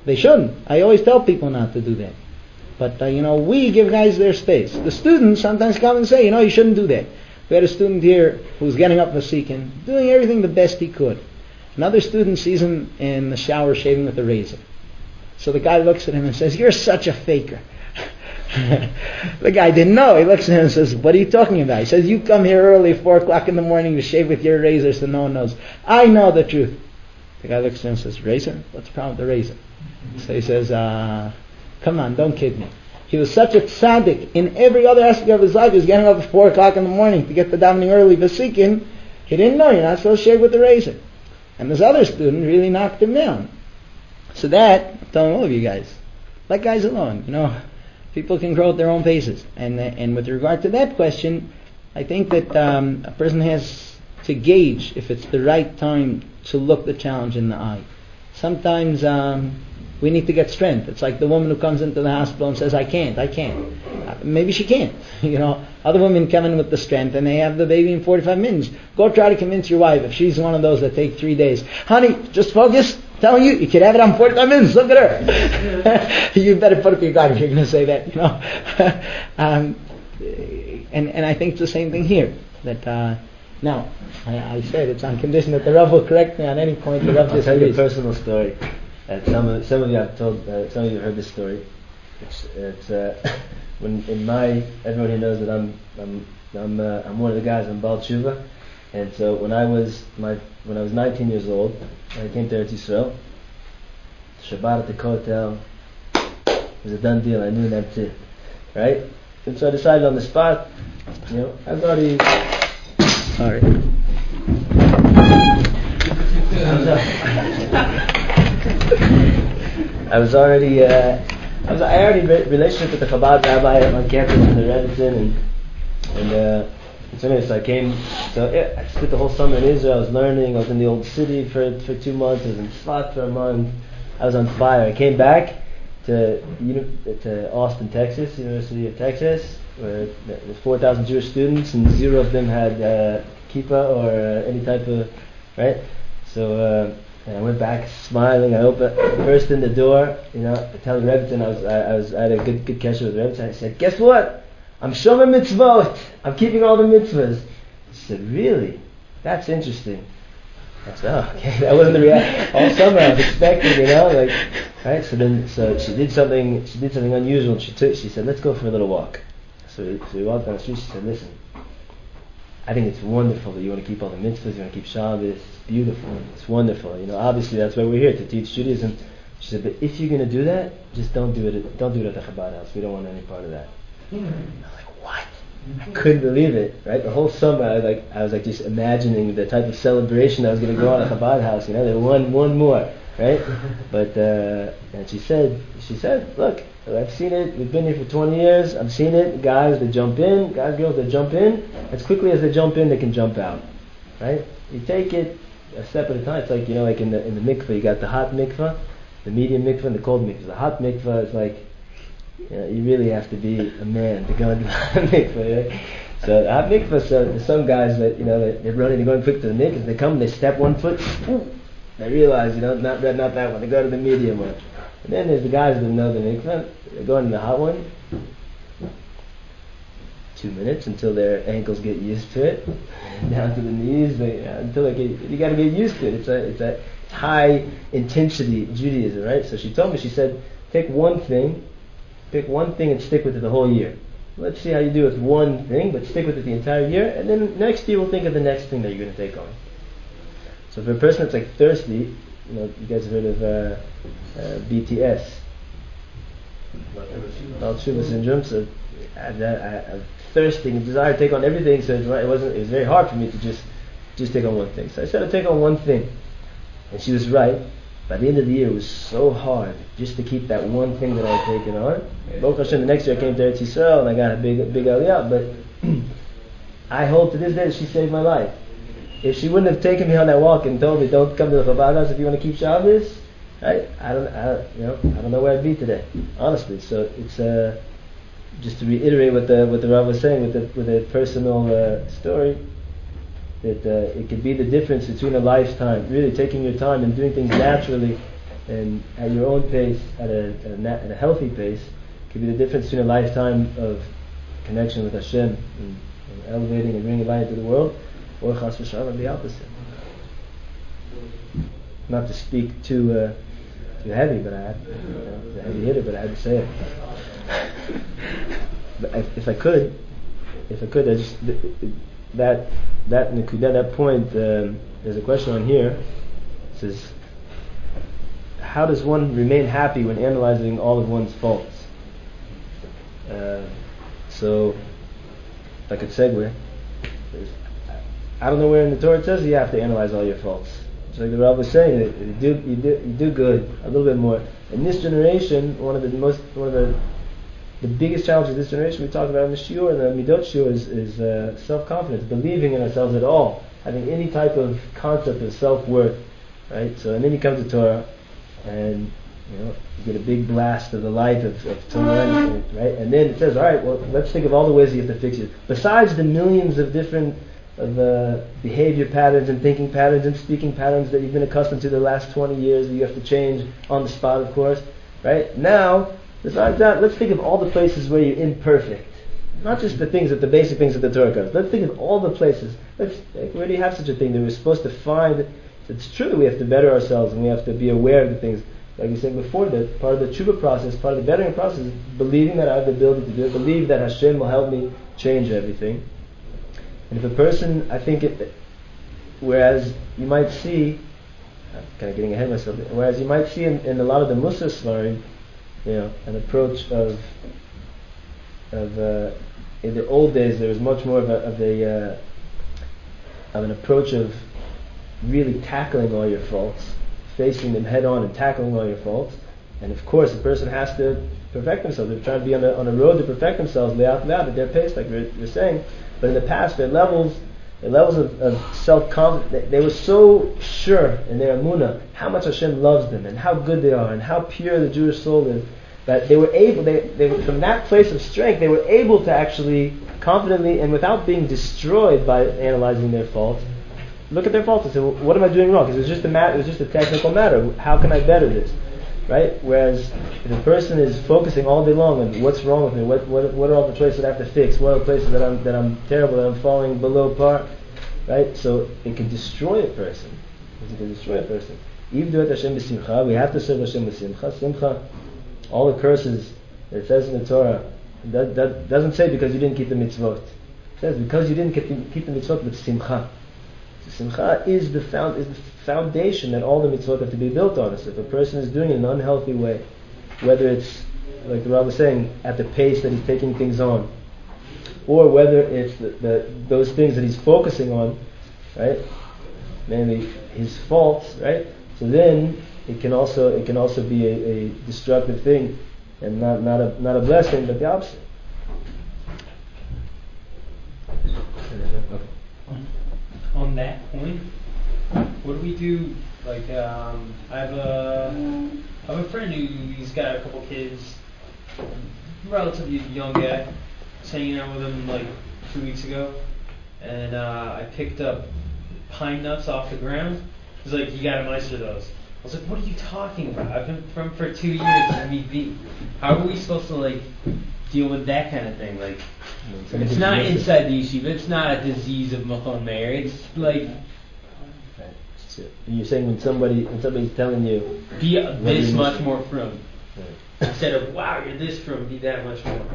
They shouldn't. I always tell people not to do that. But, uh, you know, we give guys their space. The students sometimes come and say, you know, you shouldn't do that. We had a student here who was getting up for seeking, doing everything the best he could. Another student sees him in the shower shaving with a razor. So the guy looks at him and says, "You're such a faker." The guy didn't know. He looks at him and says, "What are you talking about?" He says, "You come here early, four o'clock in the morning, to shave with your razor so no one knows. I know the truth." The guy looks at him and says, "Razor? What's the problem with the razor?" So he says, uh, "Come on, don't kid me." He was such a tzaddik in every other aspect of his life. He was getting up at four o'clock in the morning to get the davening early v'sikin. He didn't know you're not supposed to shave with the razor. And this other student really knocked him down. So that, I'm telling all of you guys, let guys alone. You know, people can grow at their own paces. And uh, and with regard to that question, I think that um, a person has to gauge if it's the right time to look the challenge in the eye. Sometimes um, we need to get strength. It's like the woman who comes into the hospital and says, "I can't, I can't." Uh, maybe she can't. You know, other women come in with the strength and they have the baby in forty-five minutes. Go try to convince your wife, if she's one of those that take three days. "Honey, just focus. Telling you, you could have it on forty-five minutes. Look at her." You better put up your guard if you're going to say that. You know, um, and and I think it's the same thing here. That uh, now, I, I said it's on condition that the Rav will correct me on any point. The Rav I'll tell you a disagrees. personal story. And some of some of you have told, uh, some of you have heard this story. It's it's uh, when in my everyone here knows that I'm I'm I'm uh, I'm one of the guys. I'm Baal Tshuva, and so when I was my when I was nineteen years old, I came to Eretz Yisrael. Shabbat at the Kotel was a done deal. I knew that's it, right? And so I decided on the spot. You know, I've already. Sorry. I was already, uh, I was, I already re- relationship with the Chabad rabbi on campus in the Rebbitzin, and and uh, so anyway, so I came. So yeah, I spent the whole summer in Israel. I was learning. I was in the old city for for two months. I was in Tzfat for a month. I was on fire. I came back to to Austin, Texas, University of Texas, where there's four thousand Jewish students, and zero of them had uh, kippah or uh, any type of right. So. Uh, And I went back smiling. I opened, burst in the door. You know, I tell the Rebbitzin, I was, I, I was, I had a good, good kesher with the Rebbitzin. I said, "Guess what? I'm shomer mitzvot. I'm keeping all the mitzvahs." She said, "Really? That's interesting." I said, "Oh, okay." That wasn't the reaction. All summer I was expecting, you know, like, right. So then, so she did something. She did something unusual. She took. She said, "Let's go for a little walk." So we, so we walked down the street. She said, "Listen, I think it's wonderful that you want to keep all the mitzvahs, you want to keep Shabbos. It's beautiful. It's wonderful. You know, obviously that's why we're here, to teach Judaism." She said, "But if you're going to do that, just don't do it. At, don't do it at the Chabad house. We don't want any part of that." Mm. I was like, "What?" I couldn't believe it. Right, the whole summer, I was like, I was like just imagining the type of celebration that was going to go on at Chabad house. You know, there one, one more, right? But uh, and she said, she said, "Look, I've seen it. We've been here for twenty years. I've seen it. Guys that jump in, guys, girls that jump in. As quickly as they jump in, they can jump out. Right? You take it a step at a time. It's like, you know, like in the in the mikveh, you got the hot mikveh, the medium mikveh, and the cold mikveh. The hot mikveh is like, you know, you really have to be a man to go into the hot mikveh. Right? So the hot mikveh. So there's some guys that, you know, that they're running, they're going quick to the mikveh. They come, they step one foot, ooh, they realize, you know, not that, not that one. They go to the medium one. And then there's the guys that know the mikveh. They go into the hot one. Two minutes until their ankles get used to it, down to the knees. They, uh, until they get, you got to get used to it. It's a, it's a high intensity Judaism, right? So she told me, she said, take one thing, pick one thing and stick with it the whole year. Let's see how you do with one thing, but stick with it the entire year, and then next year we'll think of the next thing that you're going to take on. So for a person that's like thirsty, you know, you guys have heard of uh, uh, B T S, Baal Tshuva syndrome. So I, I, I'm thirsting, desire to take on everything. So it wasn't. It was very hard for me to just just take on one thing. So I said I'd take on one thing, and she was right. By the end of the year, it was so hard just to keep that one thing that I had taken on. Baruch Hashem, the next year I came to Eretz Yisrael and I got a big, big aliyah. But I hope to this day that she saved my life. If she wouldn't have taken me on that walk and told me, "Don't come to the Chabad house if you want to keep Shabbos," right? I don't, I, you know, I don't know where I'd be today, honestly. So it's uh, just to reiterate what the what the Rav was saying with the with a personal uh, story. That uh, it could be the difference between a lifetime, really taking your time and doing things naturally, and at your own pace, at a, at a, na- at a healthy pace, could be the difference between a lifetime of connection with Hashem and, and elevating and bringing light into the world, or chas v'shalom, the opposite. Not to speak too uh, too heavy, but I had, you know, a heavy hitter, but I had to say it. But if, if I could, if I could, I just that that nekuda, that point. Um, there's a question on here. It says, how does one remain happy when analyzing all of one's faults? Uh, so, if I could segue, I don't know where in the Torah it says you have to analyze all your faults. It's like the Rav was saying, that you do you do you do good a little bit more. In this generation, one of the most one of the the biggest challenges of this generation we talked about in the shiur and the midot shiur is, is uh, self-confidence, believing in ourselves at all, having any type of concept of self-worth, right? So and then you come to Torah, and you know you get a big blast of the light of, of Torah, right? And then it says, all right, well, let's think of all the ways you have to fix it. Besides the millions of different of uh, behavior patterns and thinking patterns and speaking patterns that you've been accustomed to the last twenty years that you have to change on the spot, of course, right? Now, besides that, let's think of all the places where you're imperfect. Not just the things that the basic things that the Torah covers. Let's think of all the places. Let's, like, where do you have such a thing that we're supposed to find? It's true that we have to better ourselves and we have to be aware of the things. Like we said before, that part of the tshuva process, part of the bettering process is believing that I have the ability to do it, believe that Hashem will help me change everything. And if a person, I think, it, whereas you might see, I'm kind of getting ahead of myself, whereas you might see in, in a lot of the Mussar Svarim, you know, an approach of, of uh, in the old days there was much more of a, of a uh, of an approach of really tackling all your faults, facing them head on and tackling all your faults. And of course, a person has to perfect themselves. They're trying to be on a, on a road to perfect themselves, lay out loud at their pace, like we're, we're saying. But in the past, their levels, their levels of, of self-confidence, they, they were so sure in their emunah, how much Hashem loves them, and how good they are, and how pure the Jewish soul is, that they were able, they, they from that place of strength, they were able to actually confidently and without being destroyed by analyzing their faults, look at their faults and say, well, what am I doing wrong? Because it was just a matter, it was just a technical matter. How can I better this? Right? Whereas if a person is focusing all day long on what's wrong with me, what what what are all the places that I have to fix, what are the places that I'm that I'm terrible, that I'm falling below par, right? So it can destroy a person. It can destroy a person. Even do it Hashem b'simcha. We have to serve Hashem b'simcha. Simcha. All the curses that it says in the Torah, that, that doesn't say because you didn't keep the mitzvot. It says because you didn't keep the, keep the mitzvot with simcha. So simcha is the found is the foundation that all the mitzvot have to be built on. So if a person is doing it in an unhealthy way, whether it's like the Rav was saying, at the pace that he's taking things on, or whether it's the, the, those things that he's focusing on, right, mainly his faults, right. So then it can also it can also be a, a destructive thing, and not not a not a blessing, but the opposite. Okay. On that point, what do we do? Like, um, I have a I have a friend who's got a couple kids, relatively young guy. I was hanging out with him like two weeks ago, and uh, I picked up pine nuts off the ground. He's like, "You gotta meister those." I was like, "What are you talking about? I've been from for two years and we beat. How are we supposed to like deal with that kind of thing? Like, it's not inside the yeshiva. It's not a disease of Machon Meir. It's like." You're saying when somebody when somebody's telling you be this much more from, right. Instead of wow, you're this from, be that much more.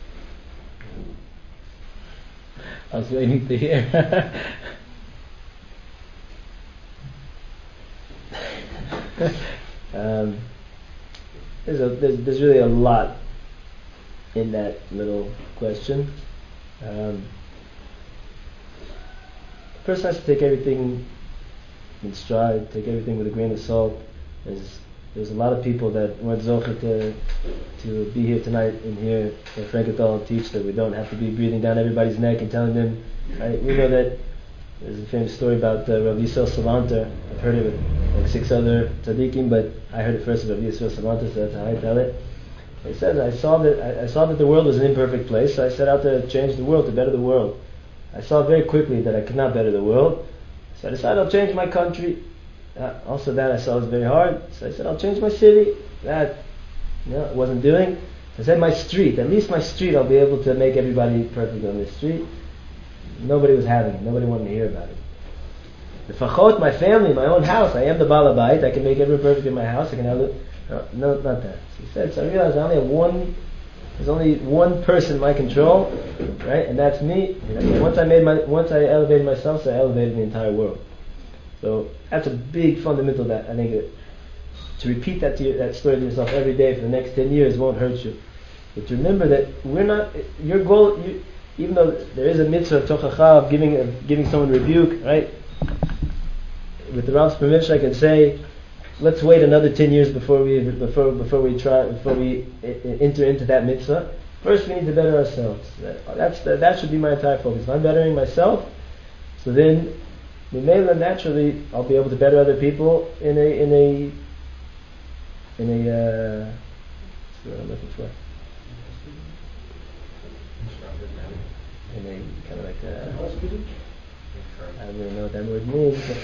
I was waiting to hear. um, there's a there's, there's really a lot in that little question. Um, a person has to take everything in stride, take everything with a grain of salt. There's there's a lot of people that weren't zocher to to be here tonight and hear Frank Atal teach that we don't have to be breathing down everybody's neck and telling them. Right? We know that there's a famous story about uh, Rav Yisrael Salanter. I've heard it with like six other tzaddikim, but I heard it first with Rav Yisrael Salanter, so that's how I tell it. He says, I saw that I, I saw that the world was an imperfect place, so I set out to change the world, to better the world. I saw very quickly that I could not better the world. So I decided I'll change my country. Uh, also that I saw was very hard. So I said, I'll change my city. That, you know, it wasn't doing. I said my street, at least my street, I'll be able to make everybody perfect on this street. Nobody was having it. Nobody wanted to hear about it. The fachot, my family, my own house, I am the balabait. I can make everyone perfect in my house. I can have it. No, no, not that. So he said, so I realized I only have one, there's only one person in my control, right? And that's me. And once I made my, once I elevated myself, so I elevated the entire world. So that's a big fundamental that I think it, to repeat that to you, that story to yourself every day for the next ten years won't hurt you. But to remember that we're not, your goal, you, even though there is a mitzvah tochacha of giving of giving someone rebuke, right? With the Rav's permission, I can say, let's wait another ten years before we before before we try before we enter into that mitzvah. First, we need to better ourselves. That, that's that, that should be my entire focus. If I'm bettering myself, so then, naturally, I'll be able to better other people in a in a in a. Uh, what's the word I'm looking for? In a kind of like a, I don't really know what that word means, but,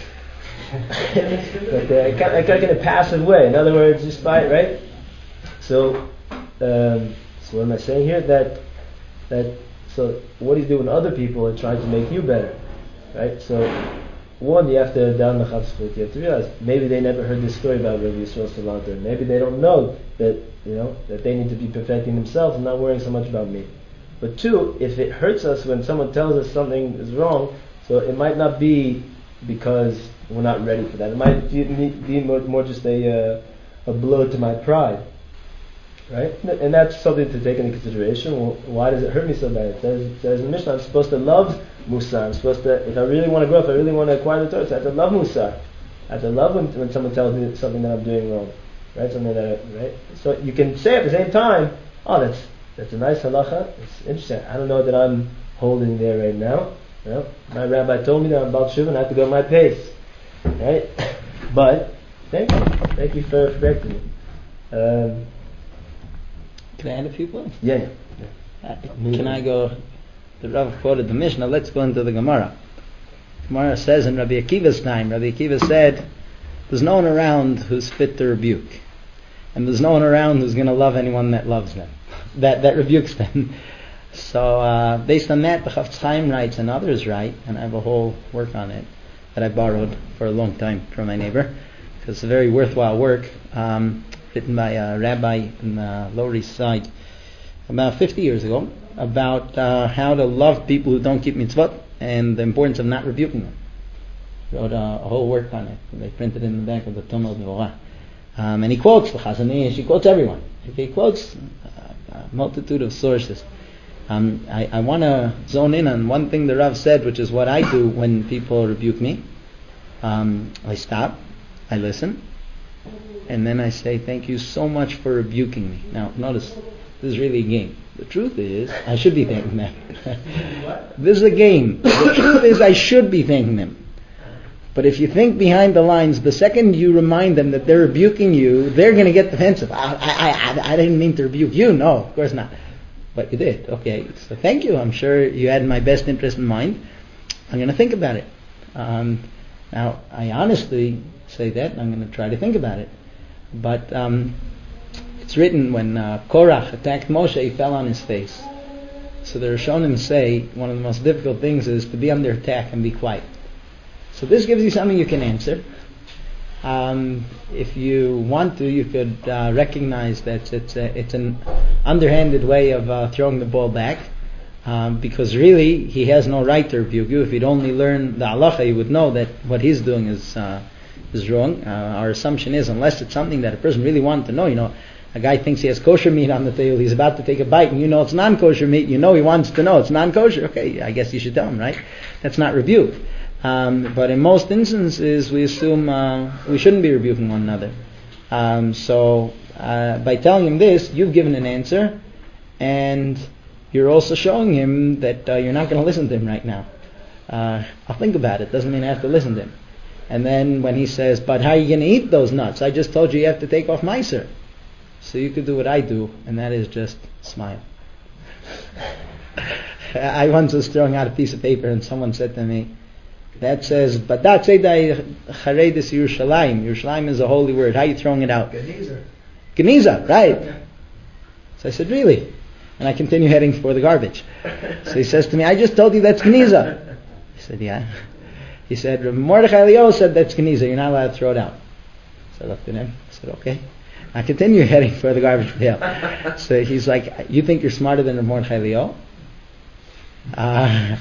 but uh, kind of, like in a passive way. In other words, just by right. So, um, so what am I saying here? That that so what he's doing to other people and trying to make you better, right? So, one, you have to down the chatzfut. You have to realize maybe they never heard this story about Rabbi Yisrael Salanter. Maybe they don't know that you know that they need to be perfecting themselves and not worrying so much about me. But two, if it hurts us when someone tells us something is wrong, so it might not be because we're not ready for that. It might be, be more, more just a uh, a blow to my pride, right? And that's something to take into consideration. Well, why does it hurt me so bad? It says, it says in the Mishnah, I'm supposed to love Musar. I'm supposed to, if I really want to grow, if I really want to acquire the Torah, so I have to love Musar. I have to love when, when someone tells me something that I'm doing wrong, right? Something that, I, right? So you can say at the same time, oh, that's that's a nice halacha. It's interesting. I don't know that I'm holding there right now. You know, my rabbi told me that I'm Baal Teshuva and I have to go at my pace, right? But thank you, thank you for correcting me. Um, Can I add a few points? yeah. yeah. Uh, can I go? The Rav quoted the Mishnah. Let's go into the Gemara. Gemara says in Rabbi Akiva's time, Rabbi Akiva said, "There's no one around who's fit to rebuke, and there's no one around who's going to love anyone that loves them, that that rebukes them." So uh, based on that, the Chafetz Chaim writes, and others write, and I have a whole work on it that I borrowed for a long time from my neighbor, because it's a very worthwhile work, um, written by a rabbi in the Lower East Side about fifty years ago, about uh, how to love people who don't keep mitzvot and the importance of not rebuking them. Wrote a, a whole work on it. They printed it in the back of the Tumah Devorah. Um, and he quotes the Chazon Ish, he quotes everyone. He quotes a, a multitude of sources. Um, I, I want to zone in on one thing the Rav said, which is what I do when people rebuke me. Um, I stop, I listen, and then I say, "Thank you so much for rebuking me." Now, notice, this is really a game. The truth is, I should be thanking them. This is a game. The truth is, I should be thanking them. But if you think behind the lines, the second you remind them that they're rebuking you, they're going to get defensive. I, I, I, I didn't mean to rebuke you. No, of course not. But you did. Okay, so thank you. I'm sure you had my best interest in mind. I'm going to think about it. Um, now, I honestly say that, and I'm going to try to think about it. But um, it's written when uh, Korach attacked Moshe, he fell on his face. So the Rishonim say one of the most difficult things is to be under attack and be quiet. So this gives you something you can answer. Um, if you want to, you could uh, recognize that it's a, it's an underhanded way of uh, throwing the ball back, um, because really he has no right to rebuke you. If he'd only learned the halacha, he would know that what he's doing is uh, is wrong. Uh, our assumption is, unless it's something that a person really wanted to know, you know, a guy thinks he has kosher meat on the table, he's about to take a bite, and you know it's non-kosher meat, you know he wants to know it's non-kosher. Okay, I guess you should tell him, right? That's not rebuke. Um, but in most instances, we assume uh, we shouldn't be rebuking one another. Um, so uh, by telling him this, you've given an answer, and you're also showing him that uh, you're not going to listen to him right now. Uh, I'll think about it. Doesn't mean I have to listen to him. And then when he says, "But how are you going to eat those nuts? I just told you you have to take off meiser." So you could do what I do, and that is just smile. I once was throwing out a piece of paper, and someone said to me, That says, Badat Seidai Charedis Yerushalayim. Yerushalayim is a holy word. How are you throwing it out? Geniza. Geniza, right. So I said, really? And I continue heading for the garbage. So he says to me, I just told you that's Geniza. I said, yeah. He said, Mordechai Eliyahu said that's Geniza. You're not allowed to throw it out. So I looked at him. I said, okay. I continue heading for the garbage pail. So he's like, you think you're smarter than Mordechai Eliyahu? Uh,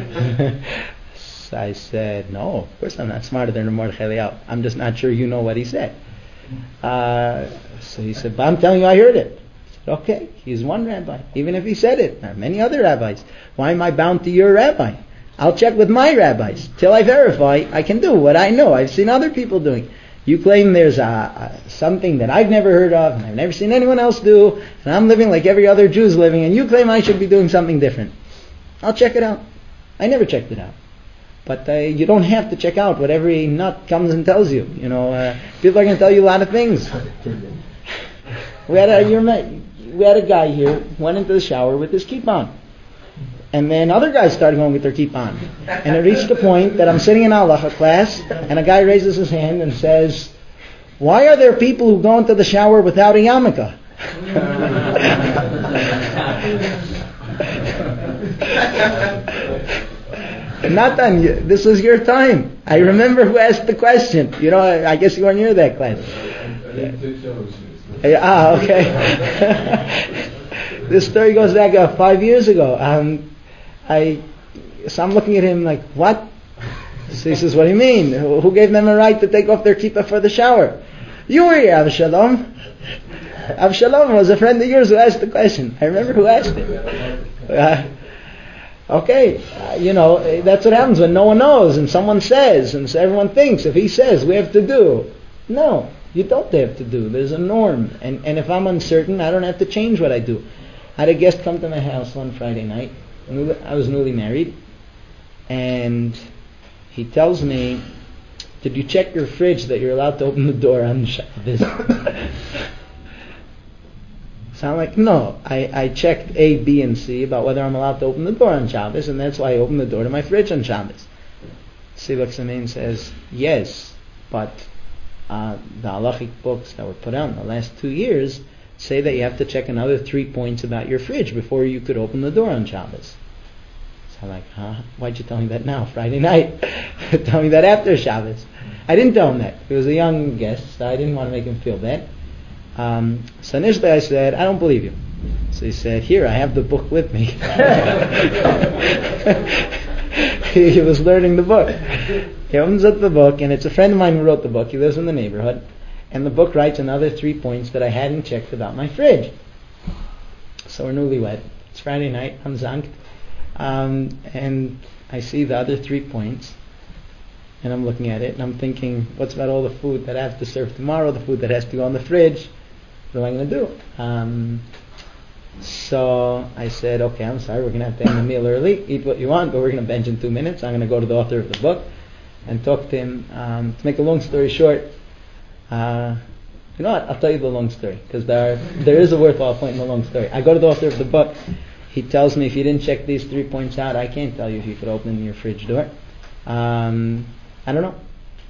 so I said, no, of course I'm not smarter than Mordechai Eliyahu. I'm just not sure you know what he said. Uh, so he said, but I'm telling you I heard it. I said, okay, he's one rabbi. Even if he said it, there are many other rabbis. Why am I bound to your rabbi? I'll check with my rabbis. Till I verify, I can do what I know. I've seen other people doing. You claim there's a, a, something that I've never heard of, and I've never seen anyone else do, and I'm living like every other Jew's living, and you claim I should be doing something different. I'll check it out. I never checked it out. But uh, you don't have to check out what every nut comes and tells you. You know, uh, people are going to tell you a lot of things. We had a, you remember, we had a guy here, went into the shower with his kippah on. And then other guys started going with their kippah on. And it reached the point that I'm sitting in halacha class, and a guy raises his hand and says, why are there people who go into the shower without a yarmulke? Natan, this was your time. I remember who asked the question. You know, I guess you weren't near that class. Yeah. Ah, okay. This story goes back uh, five years ago. Um, I, so I'm looking at him like, what? So he says, what do you mean? Who, who gave them a right to take off their kippah for the shower? You were here, Avshalom. Avshalom was a friend of yours who asked the question. I remember who asked it. Uh, okay, uh, you know, that's what happens when no one knows and someone says and so everyone thinks if he says we have to do. No, you don't have to do. There's a norm. And, and if I'm uncertain, I don't have to change what I do. I had a guest come to my house one Friday night. I was newly married. And he tells me, did you check your fridge that you're allowed to open the door on Shabbos? So I'm like, no. I, I checked A, B, and C about whether I'm allowed to open the door on Shabbos, and that's why I opened the door to my fridge on Shabbos. Sivak Samin says, yes, but uh, the halachic books that were put out in the last two years say that you have to check another three points about your fridge before you could open the door on Shabbos. So I'm like, huh? Why'd you tell me that now, Friday night? Tell me that after Shabbos. I didn't tell him that. He was a young guest, so I didn't want to make him feel bad. Um, so initially I said, I don't believe you. So he said, here, I have the book with me. he, he was learning the book. He opens up the book, and it's a friend of mine who wrote the book. He lives in the neighborhood. And the book writes another three points that I hadn't checked about my fridge. So we're newlywed. It's Friday night, I'm zankt. Um, and I see the other three points. And I'm looking at it, and I'm thinking, what's about all the food that I have to serve tomorrow, the food that has to go in the fridge? What am I going to do? Um, so I said, okay, I'm sorry, we're going to have to end the meal early. Eat what you want, but we're going to bench in two minutes. I'm going to go to the author of the book and talk to him. Um, to make a long story short, uh, you know what? I'll tell you the long story, because there, there is a worthwhile point in the long story. I go to the author of the book. He tells me, if you didn't check these three points out, I can't tell you if you could open your fridge door. Um... I don't know.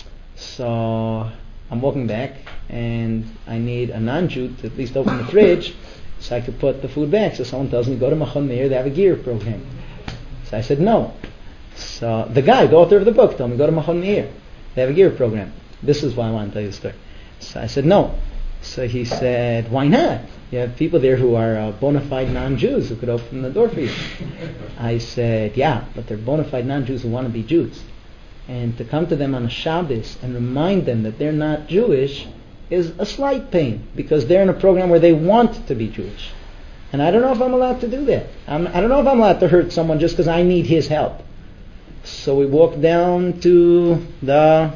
So I'm walking back, and I need a non-Jew to at least open the fridge so I could put the food back. So someone tells me, go to Machon Meir, they have a gear program. So I said, no. So the guy, the author of the book, told me, go to Machon Meir, they have a gear program. This is why I want to tell you the story. So I said, no. So he said, why not? You have people there who are uh, bona fide non-Jews who could open the door for you. I said, yeah, but they're bona fide non-Jews who want to be Jews. And to come to them on a Shabbos and remind them that they're not Jewish is a slight pain, because they're in a program where they want to be Jewish. And I don't know if I'm allowed to do that. I'm, I don't know if I'm allowed to hurt someone just because I need his help. So we walked down to the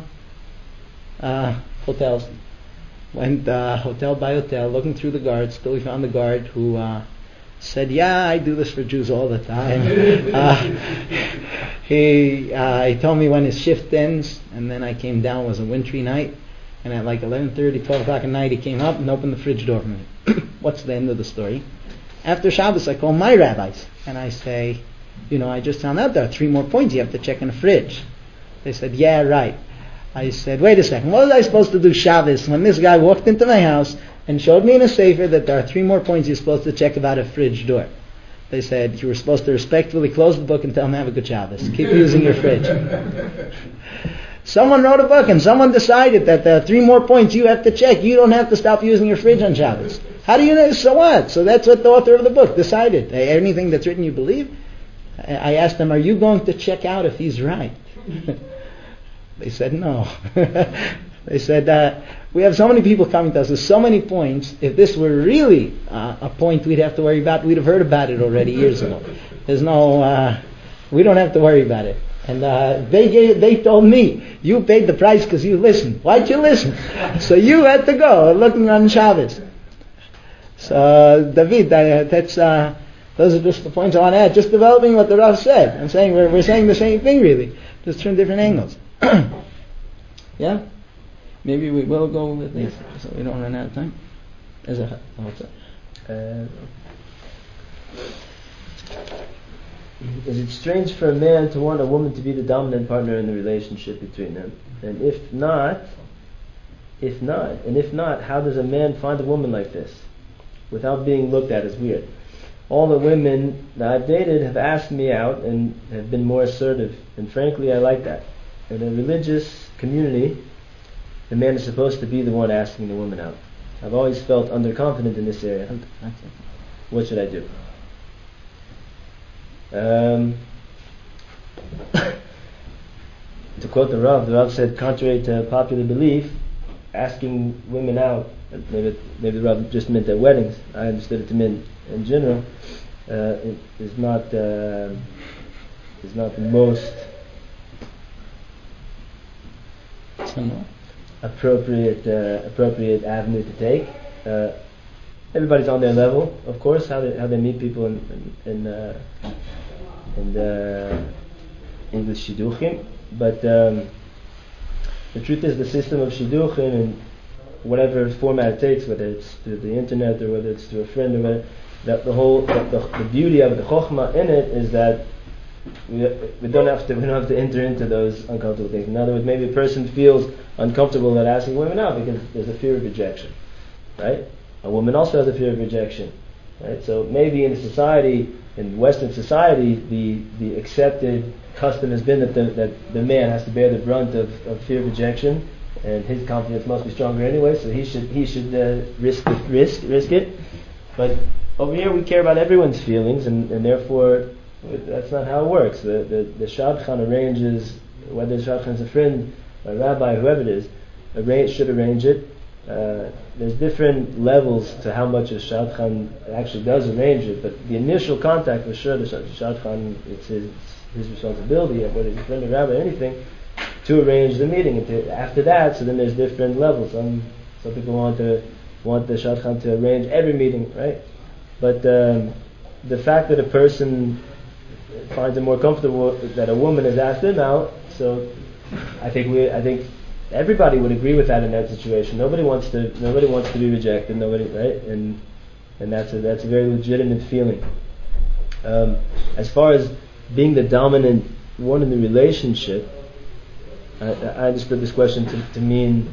uh, hotels. Went uh, hotel by hotel, looking through the guards, till we found the guard who uh, said, yeah, I do this for Jews all the time. uh, He uh, he told me when his shift ends, and then I came down. It was a wintry night, and at like eleven thirty, twelve o'clock at night, he came up and opened the fridge door for me. What's the end of the story? After Shabbos, I call my rabbis, and I say, you know, I just found out there are three more points you have to check in the fridge. They said, yeah, right. I said, wait a second, what was I supposed to do Shabbos when this guy walked into my house and showed me in a sefer that there are three more points you're supposed to check about a fridge door? They said, you were supposed to respectfully close the book and tell him have a good Shabbos. Keep using your fridge. Someone wrote a book and someone decided that there are three more points you have to check. You don't have to stop using your fridge on Shabbos. How do you know? So what? So that's what the author of the book decided. Anything that's written you believe? I asked them, are you going to check out if he's right? They said no. They said, uh, we have so many people coming to us with so many points. If this were really uh, a point we'd have to worry about, we'd have heard about it already years ago. There's no, uh, we don't have to worry about it. And uh, they gave, they told me, you paid the price because you listened. Why'd you listen? So you had to go looking on Shabbos. So uh, David, uh, that's uh, those are just the points I want to add. Just developing what the Rav said. I'm saying we're we're saying the same thing really, just from different angles. Yeah. Maybe we will go with this so we don't run out of time. Is it? Uh, is it strange for a man to want a woman to be the dominant partner in the relationship between them? And if not, if not, and if not, how does a man find a woman like this without being looked at as weird? All the women that I've dated have asked me out and have been more assertive, and frankly I like that. In a religious community, the man is supposed to be the one asking the woman out. I've always felt underconfident in this area. What should I do? Um, to quote the Rav, the Rav said, contrary to popular belief, asking women out, maybe, maybe the Rav just meant at weddings, I understood it to mean in general, uh, it is not uh, is not the most appropriate uh, appropriate avenue to take. Uh, everybody's on their level, of course, how they how they meet people in in, in, uh, in the English shidduchim. But um, the truth is, the system of shidduchim, and whatever format it takes, whether it's through the internet or whether it's through a friend or whatever, that the whole the, the, the beauty of it, the chokhmah in it, is that we, we don't have to we don't have to enter into those uncomfortable things. In other words, maybe a person feels uncomfortable at asking women out because there's a fear of rejection, right? A woman also has a fear of rejection, right? So maybe in society, in Western society, the the accepted custom has been that the that the man has to bear the brunt of, of fear of rejection, and his confidence must be stronger anyway, so he should he should uh, risk it, risk risk it. But over here, we care about everyone's feelings, and, and therefore that's not how it works. The the, the shadchan arranges, whether the shadchan is a friend, a rabbi, whoever it is, arrange, should arrange it. Uh, there's different levels to how much a shadchan actually does arrange it, but the initial contact, for sure, the shadchan, it's his his responsibility, whether he's a friend or rabbi or anything, to arrange the meeting. And to, after that, so then there's different levels. Some some people want to want the shadchan to arrange every meeting, right? But um, the fact that a person finds it more comfortable that a woman has asked him out, so I think we, I think everybody would agree with that in that situation. Nobody wants to, nobody wants to be rejected. Nobody, right? And and that's a that's a very legitimate feeling. Um, as far as being the dominant one in the relationship, I, I understood this question to, to mean,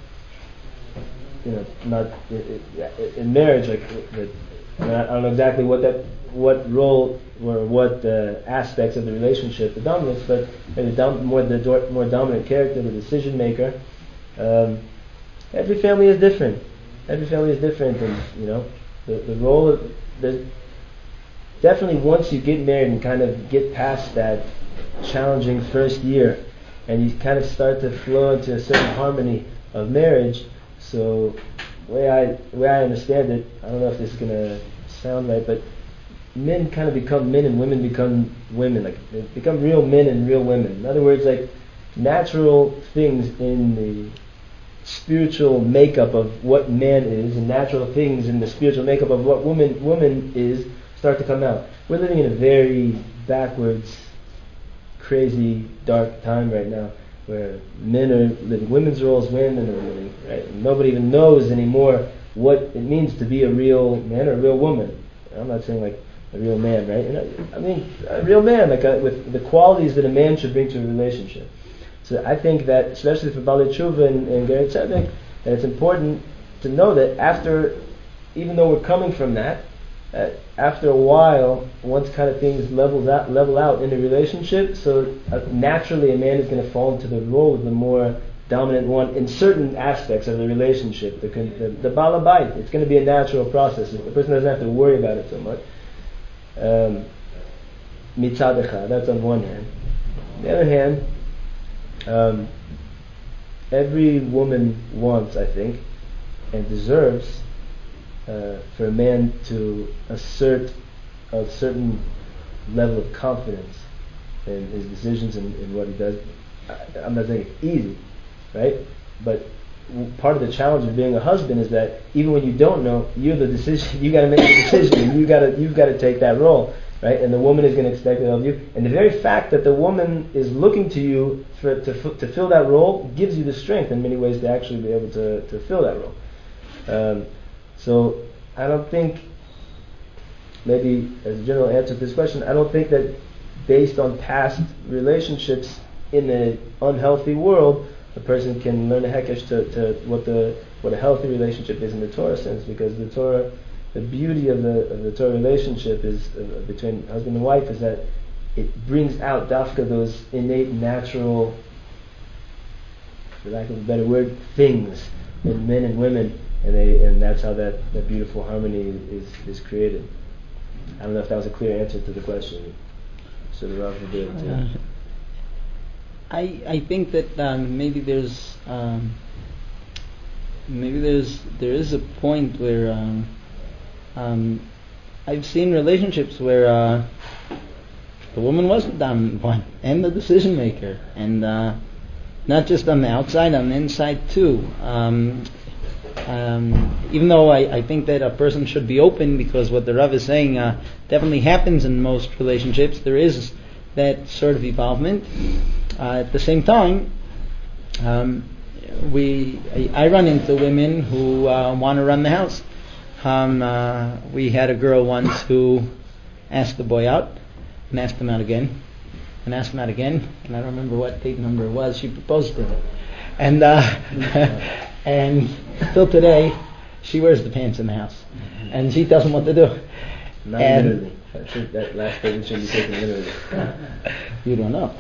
you know, not in, in marriage, like that. I, mean, I don't know exactly what that, what role or what uh, aspects of the relationship, the dominance, but maybe dom- more the do- more dominant character, the decision maker. Um, every family is different. Every family is different, and you know, the the role of the definitely once you get married and kind of get past that challenging first year, and you kind of start to flow into a certain harmony of marriage. So, the way I the way I understand it, I don't know if this is gonna sound right, but men kind of become men and women become women. Like they become real men and real women. In other words, like natural things in the spiritual makeup of what man is, and natural things in the spiritual makeup of what woman woman is, start to come out. We're living in a very backwards, crazy, dark time right now, where men are living women's roles, women are living, right? And nobody even knows anymore what it means to be a real man or a real woman. I'm not saying like a real man, right? And I, I mean, a real man, like a, with the qualities that a man should bring to a relationship. So I think that, especially for Baalei Tshuva and, and Gerei Tzedek, that it's important to know that after, even though we're coming from that, uh, after a while, once kind of things levels out, level out in a relationship, so uh, naturally a man is going to fall into the role of the more dominant one in certain aspects of the relationship. The the, the Baal Habayit, it's going to be a natural process. The person doesn't have to worry about it so much. Um, Mitzad echad, that's on one hand. On the other hand, um, every woman wants, I think, and deserves uh, for a man to assert a certain level of confidence in his decisions and in what he does. I, I'm not saying it's easy, right? But w- part of the challenge of being a husband is that even when you don't know, you're the decision. You got to make the decision, and you got to you've got to take that role, right? And the woman is going to expect it of you. And the very fact that the woman is looking to you for to f- to fill that role gives you the strength in many ways to actually be able to to fill that role. Um, so I don't think, maybe as a general answer to this question, I don't think that based on past relationships in an unhealthy world, a person can learn a hekesh to, to what the what a healthy relationship is in the Torah sense, because the Torah, the beauty of the of the Torah relationship is uh, between husband and wife is that it brings out dafka those innate, natural, for lack of a better word, things in men and women, and they and that's how that, that beautiful harmony is is created. I don't know if that was a clear answer to the question. So the Rav did it too. Uh, I I think that um, maybe there's um, maybe there's there is a point where um, um, I've seen relationships where uh, the woman was the dominant one and the decision maker, and uh, not just on the outside, on the inside too. Um, um, even though I, I think that a person should be open, because what the Rav is saying uh, definitely happens in most relationships, there is that sort of involvement. Uh, at the same time, um, we I, I run into women who uh, want to run the house. Um, uh, we had a girl once who asked the boy out, and asked him out again, and asked him out again, and I don't remember what date number it was. She proposed to him, and uh, and still today, she wears the pants in the house, and she tells him what to do. Not and literally. I think that last statement should be taken literally. You don't know.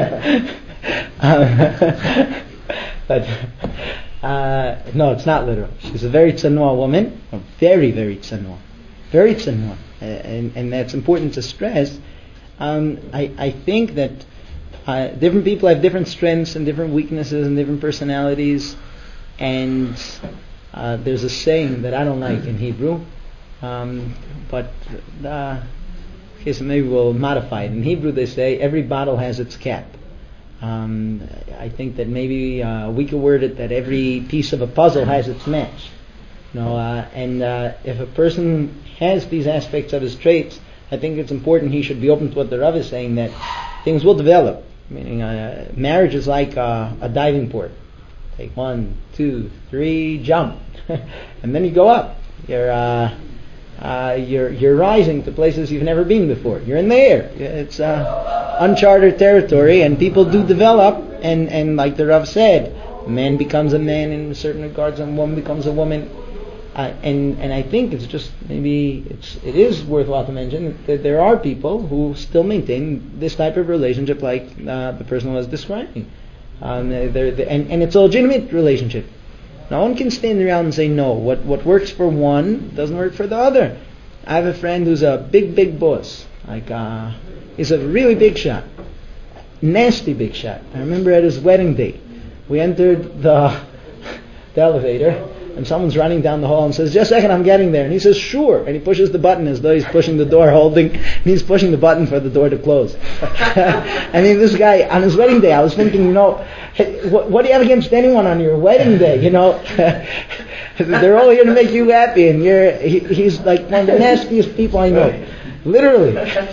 um, but uh, no, it's not literal. She's a very tsanua woman, a very, very tsanua, very tsanua, uh, and and that's important to stress. Um, I I think that uh, different people have different strengths and different weaknesses and different personalities, and uh, there's a saying that I don't like in Hebrew, um, but. Uh, Okay, so maybe we'll modify it. In Hebrew they say every bottle has its cap. Um, I think that maybe uh, we could word it that every piece of a puzzle has its match. You know, uh, and uh, if a person has these aspects of his traits, I think it's important he should be open to what the Rav is saying, that things will develop. Meaning, uh, marriage is like uh, a diving board. Take one, two, three, jump, and then you go up. You're uh, Uh, you're you're rising to places you've never been before. You're in the air. It's uh, uncharted territory, and people do develop. And, and like the Rav said, a man becomes a man in certain regards, and a woman becomes a woman. Uh, and and I think it's just maybe it's it is worthwhile to mention that there are people who still maintain this type of relationship, like uh, the person was describing. Um, they're, they're, and and it's a legitimate relationship. No one can stand around and say no. What what works for one doesn't work for the other. I have a friend who's a big, big boss. Like uh, he's a really big shot, nasty big shot. I remember at his wedding day, we entered the the elevator, and someone's running down the hall and says, "Just a second, I'm getting there." And he says, "Sure." And he pushes the button as though he's pushing the door, holding. And he's pushing the button for the door to close. I mean, this guy on his wedding day, I was thinking, you know. Hey, what, what do you have against anyone on your wedding day? You know, they're all here to make you happy, and you're he, he's like one of the nastiest people I know, literally.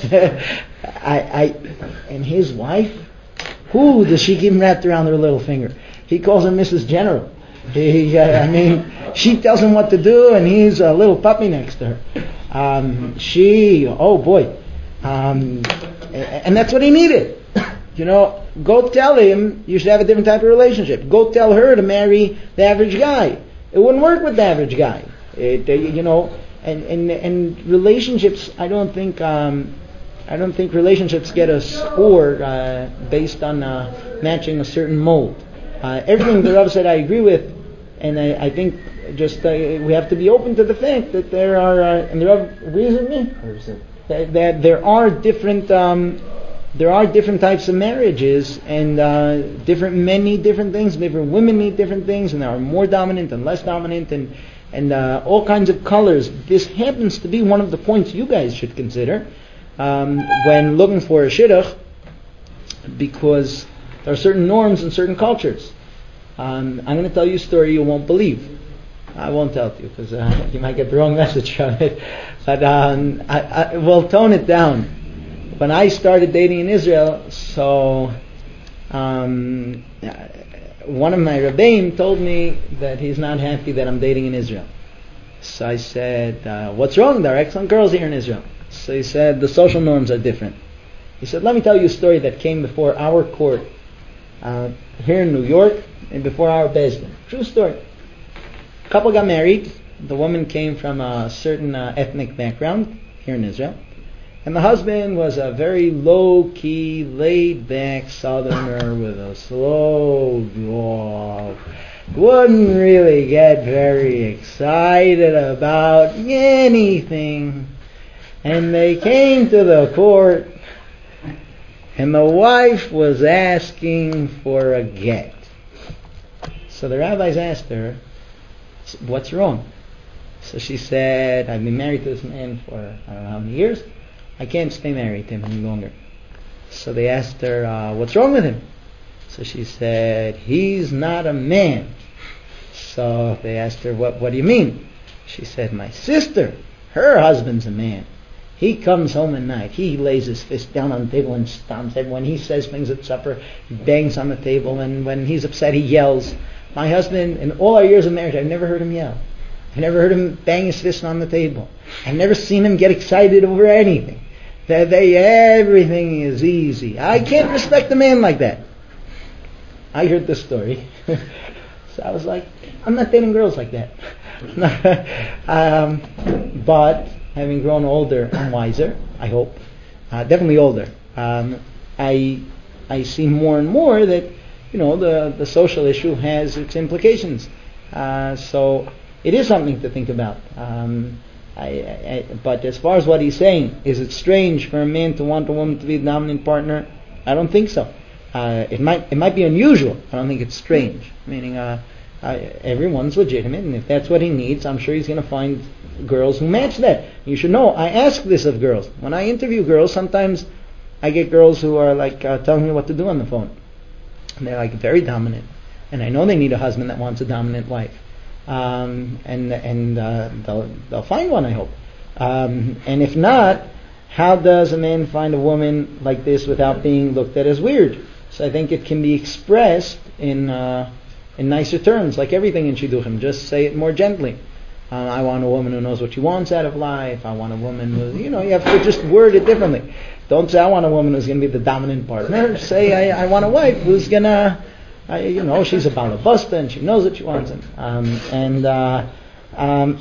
I, I and his wife, who does she keep him wrapped around her little finger? He calls her Missus General. He, uh, I mean, she tells him what to do, and he's a little puppy next to her. Um, she, oh boy, um, and that's what he needed. You know. Go tell him you should have a different type of relationship. Go tell her to marry the average guy. It wouldn't work with the average guy. It, uh, you know, and, and and relationships. I don't think um, I don't think relationships get a score uh, based on uh, matching a certain mold. Uh, everything the Rav said, I agree with, and I, I think just uh, we have to be open to the fact that there are, uh, and the Rav agrees with me, one hundred percent. that, that there are different. Um, There are different types of marriages, and uh, different men need different things, different women need different things, and there are more dominant and less dominant, and and uh, all kinds of colors. This happens to be one of the points you guys should consider um, when looking for a shidduch, because there are certain norms in certain cultures. Um, I'm going to tell you a story you won't believe. I won't tell it to you because uh, you might get the wrong message from it, but um, I, I, we'll tone it down. When I started dating in Israel, so um, one of my Rebbeim told me that he's not happy that I'm dating in Israel. So I said, uh, what's wrong? There are excellent girls here in Israel. So he said, the social norms are different. He said, let me tell you a story that came before our court uh, here in New York and before our Beis Din. True story. A couple got married. The woman came from a certain uh, ethnic background here in Israel. And the husband was a very low-key, laid-back southerner with a slow drawl. Wouldn't really get very excited about anything. And they came to the court, and the wife was asking for a get. So the rabbis asked her, what's wrong? So she said, I've been married to this man for I don't know how many years. I can't stay married to him any longer. So they asked her, uh, what's wrong with him? So she said, he's not a man. So they asked her, what, what do you mean? She said, my sister, her husband's a man. He comes home at night. He lays his fist down on the table and stomps it. When he says things at supper, he bangs on the table. And when he's upset, he yells. My husband, in all our years of marriage, I've never heard him yell. I've never heard him bang his fist on the table. I've never seen him get excited over anything. That they, everything is easy. I can't respect a man like that. I heard this story. So I was like, I'm not dating girls like that. um, but having grown older and wiser, I hope, uh, definitely older, um, I I see more and more that, you know, the, the social issue has its implications. Uh, so it is something to think about. Um, I, I, but as far as what he's saying, is it strange for a man to want a woman to be the dominant partner? I don't think so. Uh, it might it might be unusual. I don't think it's strange. Meaning, uh, I, everyone's legitimate, and if that's what he needs, I'm sure he's going to find girls who match that. You should know, I ask this of girls. When I interview girls, sometimes I get girls who are like uh, telling me what to do on the phone. And they're like very dominant, and I know they need a husband that wants a dominant wife. Um, and and uh, they'll they'll find one, I hope. Um, and if not, how does a man find a woman like this without being looked at as weird? So I think it can be expressed in uh, in nicer terms, like everything in shidduchim. Just say it more gently. Uh, I want a woman who knows what she wants out of life. I want a woman who, you know, you have to just word it differently. Don't say I want a woman who's going to be the dominant partner. Say I, I want a wife who's going to, I, you know, she's a balabusta and she knows what she wants. And, um, and uh, um,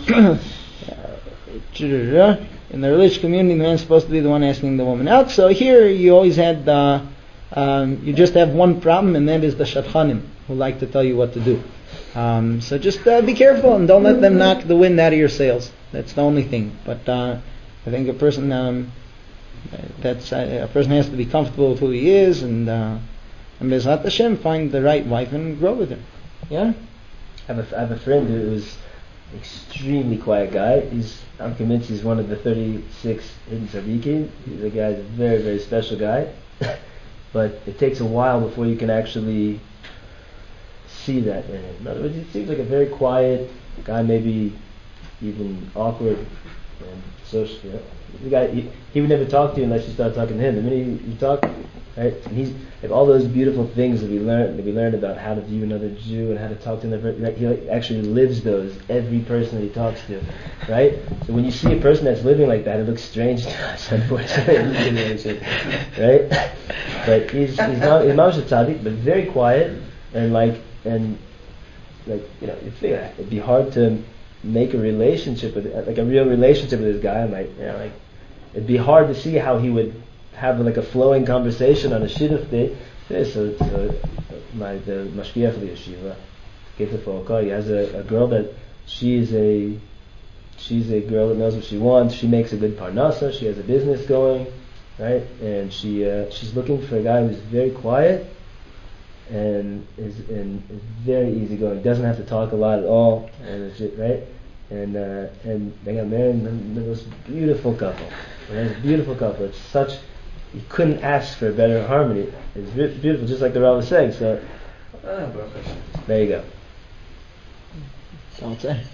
in the religious community, the man's supposed to be the one asking the woman out. So here you always had, uh, um, you just have one problem, and that is the shadchanim, who like to tell you what to do. Um, so just uh, be careful and don't let them knock the wind out of your sails. That's the only thing. But uh, I think a person, um, that's uh, a person has to be comfortable with who he is, and uh, and Bezrat Hashem find the right wife and grow with her. Yeah. I have a, I have a friend who's an extremely quiet guy. He's I'm convinced he's one of the thirty-six hidden tzaddikim. He's a guy, a very very special guy. But it takes a while before you can actually see that in him. In other words, he seems like a very quiet guy, maybe even awkward and social. You know? The guy, he, he would never talk to you unless you start talking to him. The minute you, you talk, right? And he's like all those beautiful things that we learned that we learned about how to view another Jew and how to talk to another. Right? He like, actually lives those every person that he talks to, right? So when you see a person that's living like that, it looks strange to us, unfortunately, right? But he's he's not he's not a tzaddik, but very quiet and like and like you know you figure it'd be hard to make a relationship with like a real relationship with this guy. And like you know like it'd be hard to see how he would have like a flowing conversation on a shidduch day. So, so my the mashgiach of the yeshiva, Geta Foka, he has a, a girl that she's a she's a girl that knows what she wants. She makes a good parnasa. She has a business going, right? And she uh, she's looking for a guy who's very quiet and is and is very easygoing. Doesn't have to talk a lot at all, and it's just, right. And uh, and they got married. And the most beautiful couple. Right? It's a beautiful couple. It's such. You couldn't ask for a better harmony. It's beautiful, just like the Rav was saying. So, there you go. So it's it.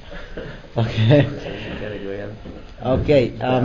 Okay. Okay. Um,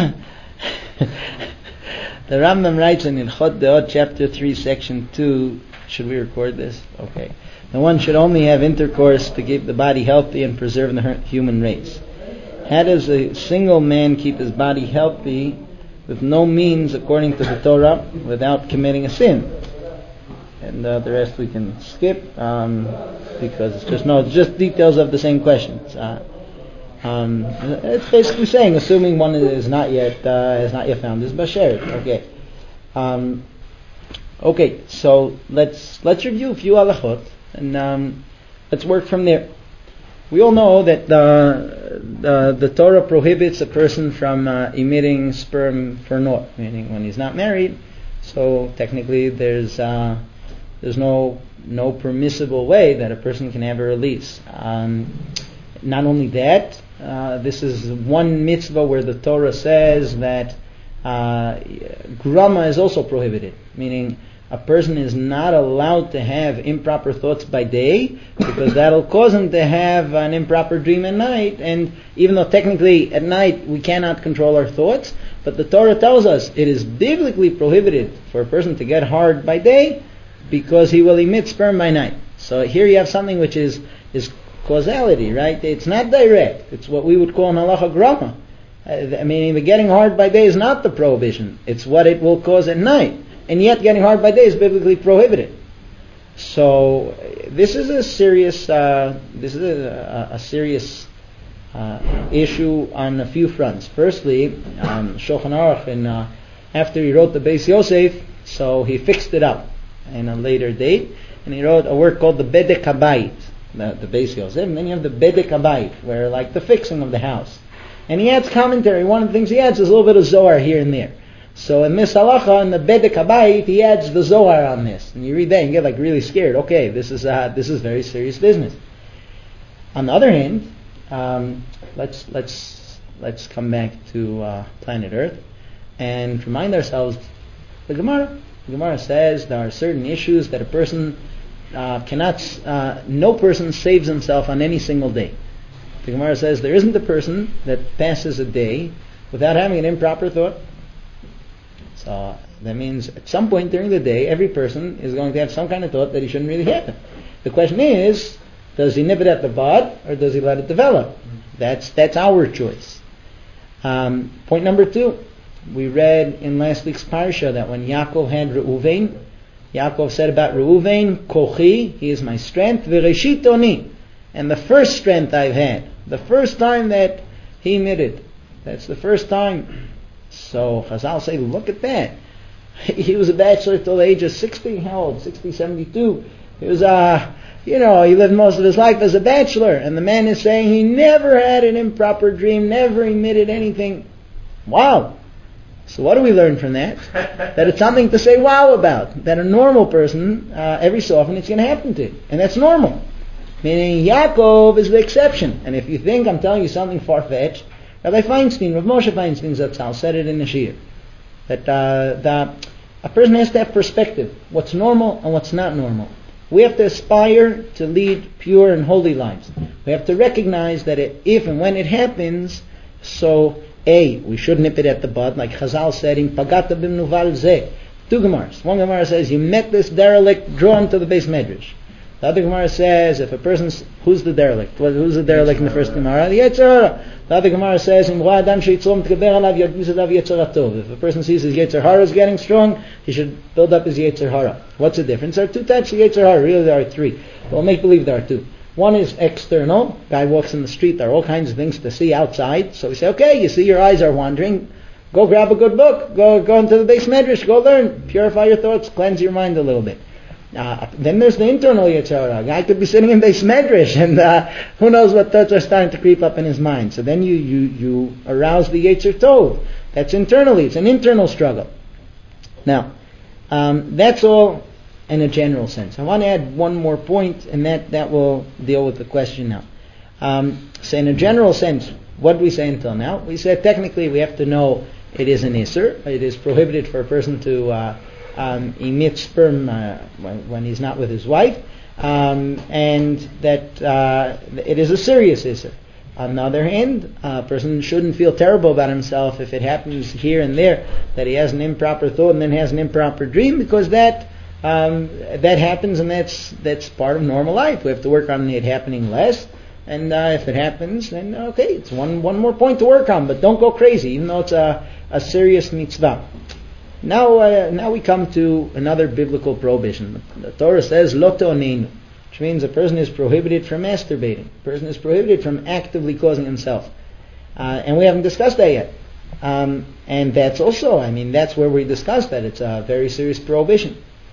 the Rambam writes in Ilchot Deot, chapter three, section two. Should we record this? Okay. The one should only have intercourse to keep the body healthy and preserve the human race. How does a single man keep his body healthy with no means, according to the Torah, without committing a sin? And uh, the rest we can skip um, because it's just no, it's just details of the same question. It's, uh, um, it's basically saying, assuming one is not yet uh, has not yet found his bashert. Okay. Um, okay. So let's let's review a few halachot and um, let's work from there. We all know that the, the, the Torah prohibits a person from uh, emitting sperm for naught, meaning when he's not married. So technically, there's uh, there's no no permissible way that a person can have a release. Um, not only that, uh, this is one mitzvah where the Torah says that uh, grama is also prohibited, meaning a person is not allowed to have improper thoughts by day because that'll cause him to have an improper dream at night. And even though technically at night we cannot control our thoughts, but the Torah tells us it is biblically prohibited for a person to get hard by day because he will emit sperm by night. So here you have something which is is causality, right? It's not direct. It's what we would call an halacha grama. I mean, the getting hard by day is not the prohibition. It's what it will cause at night. And yet getting hard by day is biblically prohibited. So this is a serious uh, this is a, a serious uh, issue on a few fronts. Firstly, um, Shulchan Aruch, in, uh, after he wrote the Beis Yosef, so he fixed it up in a later date, and he wrote a work called the Bedek HaBayit, the, the Beis Yosef, and then you have the Bedek HaBayit, where like the fixing of the house. And he adds commentary. One of the things he adds is a little bit of Zohar here and there. So in this halacha, in the Bedek HaBayit, he adds the Zohar on this, and you read that and you get like really scared. Okay, this is uh, this is very serious business. On the other hand, um, let's let's let's come back to uh, planet Earth and remind ourselves the Gemara. The Gemara says there are certain issues that a person uh, cannot, uh, no person saves himself on any single day. The Gemara says there isn't a person that passes a day without having an improper thought. So that means at some point during the day, every person is going to have some kind of thought that he shouldn't really have. The question is, does he nip it at the bud or does he let it develop? That's that's our choice. Um, point number two, we read in last week's parsha that when Yaakov had Reuven, Yaakov said about Reuven, Kochi, he is my strength, v'reshit oni, and the first strength I've had, the first time that he emitted, that's the first time. So Chazal say, look at that. He was a bachelor till the age of sixty. How old? sixty, seventy-two. He was, uh, you know, he lived most of his life as a bachelor. And the man is saying he never had an improper dream, never emitted anything. Wow. So what do we learn from that? That it's something to say wow about. That a normal person, uh, every so often it's going to happen to. And that's normal. Meaning Yaakov is the exception. And if you think I'm telling you something far-fetched, Rabbi Feinstein, Rav Moshe Feinstein Zatzal said it in the Shir, that uh, that a person has to have perspective, what's normal and what's not normal. We have to aspire to lead pure and holy lives. We have to recognize that it, if and when it happens, so A, we should nip it at the bud, like Chazal said in Pagata b'mnuval zeh. Two Gemaras. One Gemara says, you met this derelict, draw him to the base medrash. The other Gemara says, if a person's, who's the derelict? Well, who's the derelict in the first Gemara? The Yetzer Hara. The other Gemara says, if a person sees his Yetzer Hara is getting strong, he should build up his Yetzer Hara. What's the difference? There are two types of Yetzer Hara. Really, there are three. But we'll make believe there are two. One is external. Guy walks in the street. There are all kinds of things to see outside. So we say, okay, you see your eyes are wandering. Go grab a good book. Go go into the base medrash. Go learn. Purify your thoughts. Cleanse your mind a little bit. Uh, then there's the internal Yetzer Hara. A guy could be sitting in base medrash, and uh, who knows what thoughts are starting to creep up in his mind. So then you you you arouse the Yetzer Tov. That's internally. It's an internal struggle. Now, um, that's all in a general sense. I want to add one more point, and that, that will deal with the question now. Um, so in a general sense, what did we say until now? We said technically we have to know it is an Isser. It is prohibited for a person to uh, um, emit sperm uh, when, when he's not with his wife, um, and that uh, it is a serious Isser. On the other hand, a person shouldn't feel terrible about himself if it happens here and there that he has an improper thought and then has an improper dream, because that Um, that happens, and that's that's part of normal life. We have to work on it happening less, and uh, if it happens, then okay, it's one one more point to work on. But don't go crazy, even though it's a, a serious mitzvah. Now, uh, now we come to another biblical prohibition. The Torah says lo to'onenu, which means a person is prohibited from masturbating. A person is prohibited from actively causing himself, uh, and we haven't discussed that yet. Um, and that's also, I mean, that's where we discussed that it's a very serious prohibition.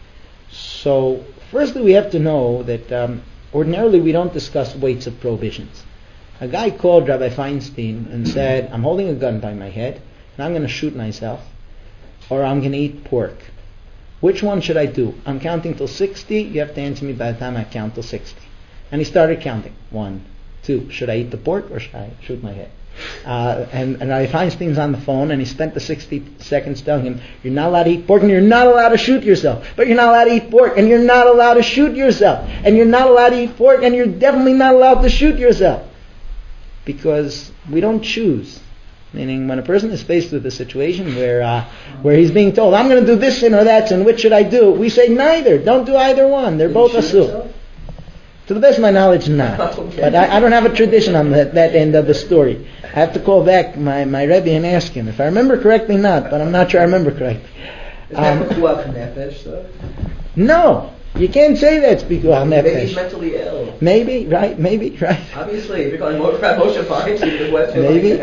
So, firstly, we have to know that um, ordinarily we don't discuss weights of prohibitions. A guy called Rabbi Feinstein and said, I'm holding a gun by my head, and I'm going to shoot myself, or I'm going to eat pork. Which one should I do? I'm counting till sixty. You have to answer me by the time I count till sixty. And he started counting. One, two. Should I eat the pork, or should I shoot my head? Uh, and, and Rabbi Feinstein's on the phone, and he spent the sixty seconds telling him, you're not allowed to eat pork, and you're not allowed to shoot yourself. But you're not allowed to eat pork, and you're not allowed to shoot yourself. And you're not allowed to eat pork, and you're definitely not allowed to shoot yourself. Because we don't choose. Meaning, when a person is faced with a situation where uh, where he's being told, I'm going to do this sin or that sin, which should I do? We say neither. Don't do either one. They're Did both asur. To the best of my knowledge, not. Okay. But I, I don't have a tradition on that, that end of the story. I have to call back my, my Rebbe and ask him. If I remember correctly, not, but I'm not sure I remember correctly. Is that um, Pikuach Nefesh, though? No, you can't say that's Pikuach Nefesh. Maybe he's mentally ill. Maybe, right, maybe, right. Obviously, if you're calling Moshe Feinstein, West Maybe.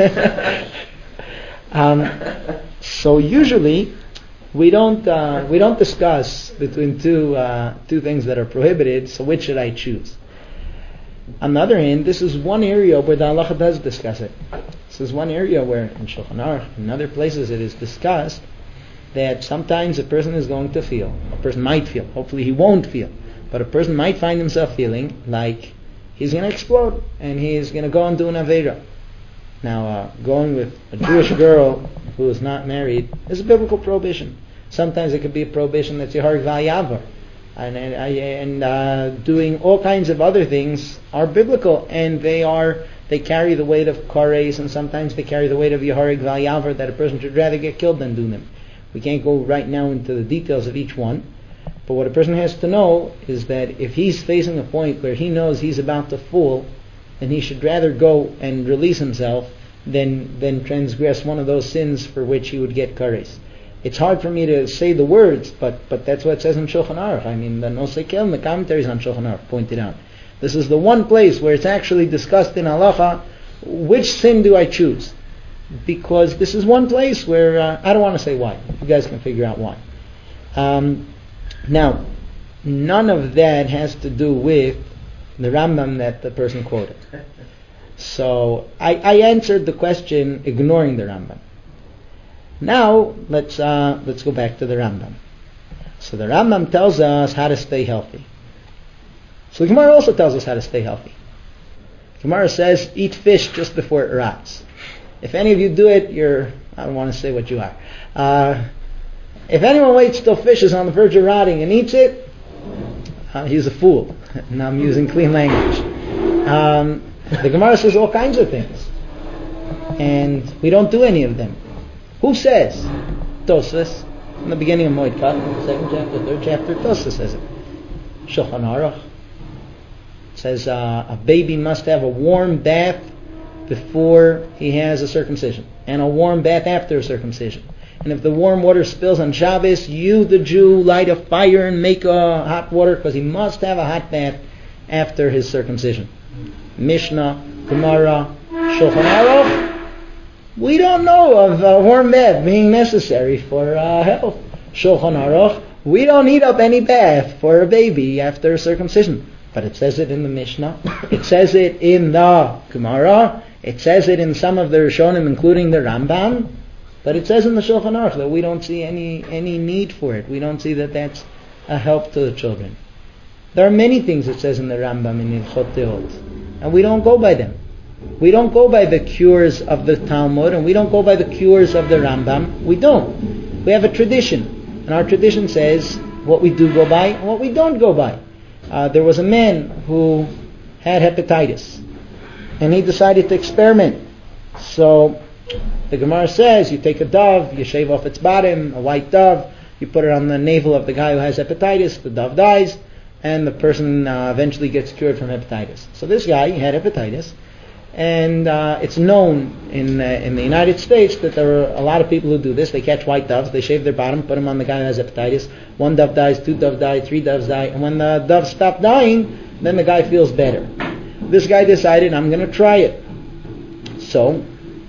um, so usually, we don't uh, we don't discuss between two uh, two things that are prohibited. So which should I choose? On the other hand, this is one area where the halacha does discuss it. This is one area where in Shulchan Aruch and other places it is discussed that sometimes a person is going to feel, a person might feel, hopefully he won't feel, but a person might find himself feeling like he's going to explode and he's going to go and do an Aveira. Now, uh, going with a Jewish girl who is not married is a biblical prohibition. Sometimes it could be a prohibition that's Yehareg V'Yavar. And, and, and uh, doing all kinds of other things are biblical, and they are they carry the weight of Kares, and sometimes they carry the weight of Yehareg V'Yavar, that a person should rather get killed than do them. We can't go right now into the details of each one, but what a person has to know is that if he's facing a point where he knows he's about to fall, then he should rather go and release himself than than transgress one of those sins for which he would get Kares. It's hard for me to say the words, but, but that's what it says in Shulchan Aruch. I mean, the Nosei Kel and the commentaries on Shulchan Aruch pointed out. This is the one place where it's actually discussed in halacha, which sin do I choose? Because this is one place where, uh, I don't want to say why. You guys can figure out why. Um, now, none of that has to do with the Rambam that the person quoted. So, I, I answered the question ignoring the Rambam. Now, let's uh, let's go back to the Rambam. So the Rambam tells us how to stay healthy. So the Gemara also tells us how to stay healthy. The Gemara says, eat fish just before it rots. If any of you do it, you're, I don't want to say what you are. Uh, if anyone waits till fish is on the verge of rotting and eats it, uh, he's a fool. And I'm using clean language. Um, the Gemara says all kinds of things. And we don't do any of them. Who says? Tosfos. In the beginning of Moed Katan, the second chapter, third chapter, Tosfos says it. Shulchan Aruch says uh, a baby must have a warm bath before he has a circumcision, and a warm bath after a circumcision. And if the warm water spills on Shabbos, you, the Jew, light a fire and make a hot water, because he must have a hot bath after his circumcision. Mishnah, Gemara, Shulchan Aruch. We don't know of a warm bath being necessary for uh, health. Shulchan Aruch. We don't need up any bath for a baby after circumcision. But it says it in the Mishnah. It says it in the Gemara. It says it in some of the Rishonim, including the Rambam. But it says in the Shulchan Aruch that we don't see any, any need for it. We don't see that that's a help to the children. There are many things it says in the Rambam in Hilchot Tehot, and we don't go by them. We don't go by the cures of the Talmud, and we don't go by the cures of the Rambam. We don't. We have a tradition, and our tradition says what we do go by and what we don't go by. Uh, there was a man who had hepatitis, and he decided to experiment. So the Gemara says you take a dove, you shave off its bottom, a white dove, you put it on the navel of the guy who has hepatitis, the dove dies, and the person uh, eventually gets cured from hepatitis. So this guy had hepatitis, and uh, it's known in uh, in the United States that there are a lot of people who do this. They catch white doves, they shave their bottom, put them on the guy who has hepatitis. One dove dies, two doves die, three doves die, and when the doves stop dying, then the guy feels better. This guy decided, I'm going to try it. So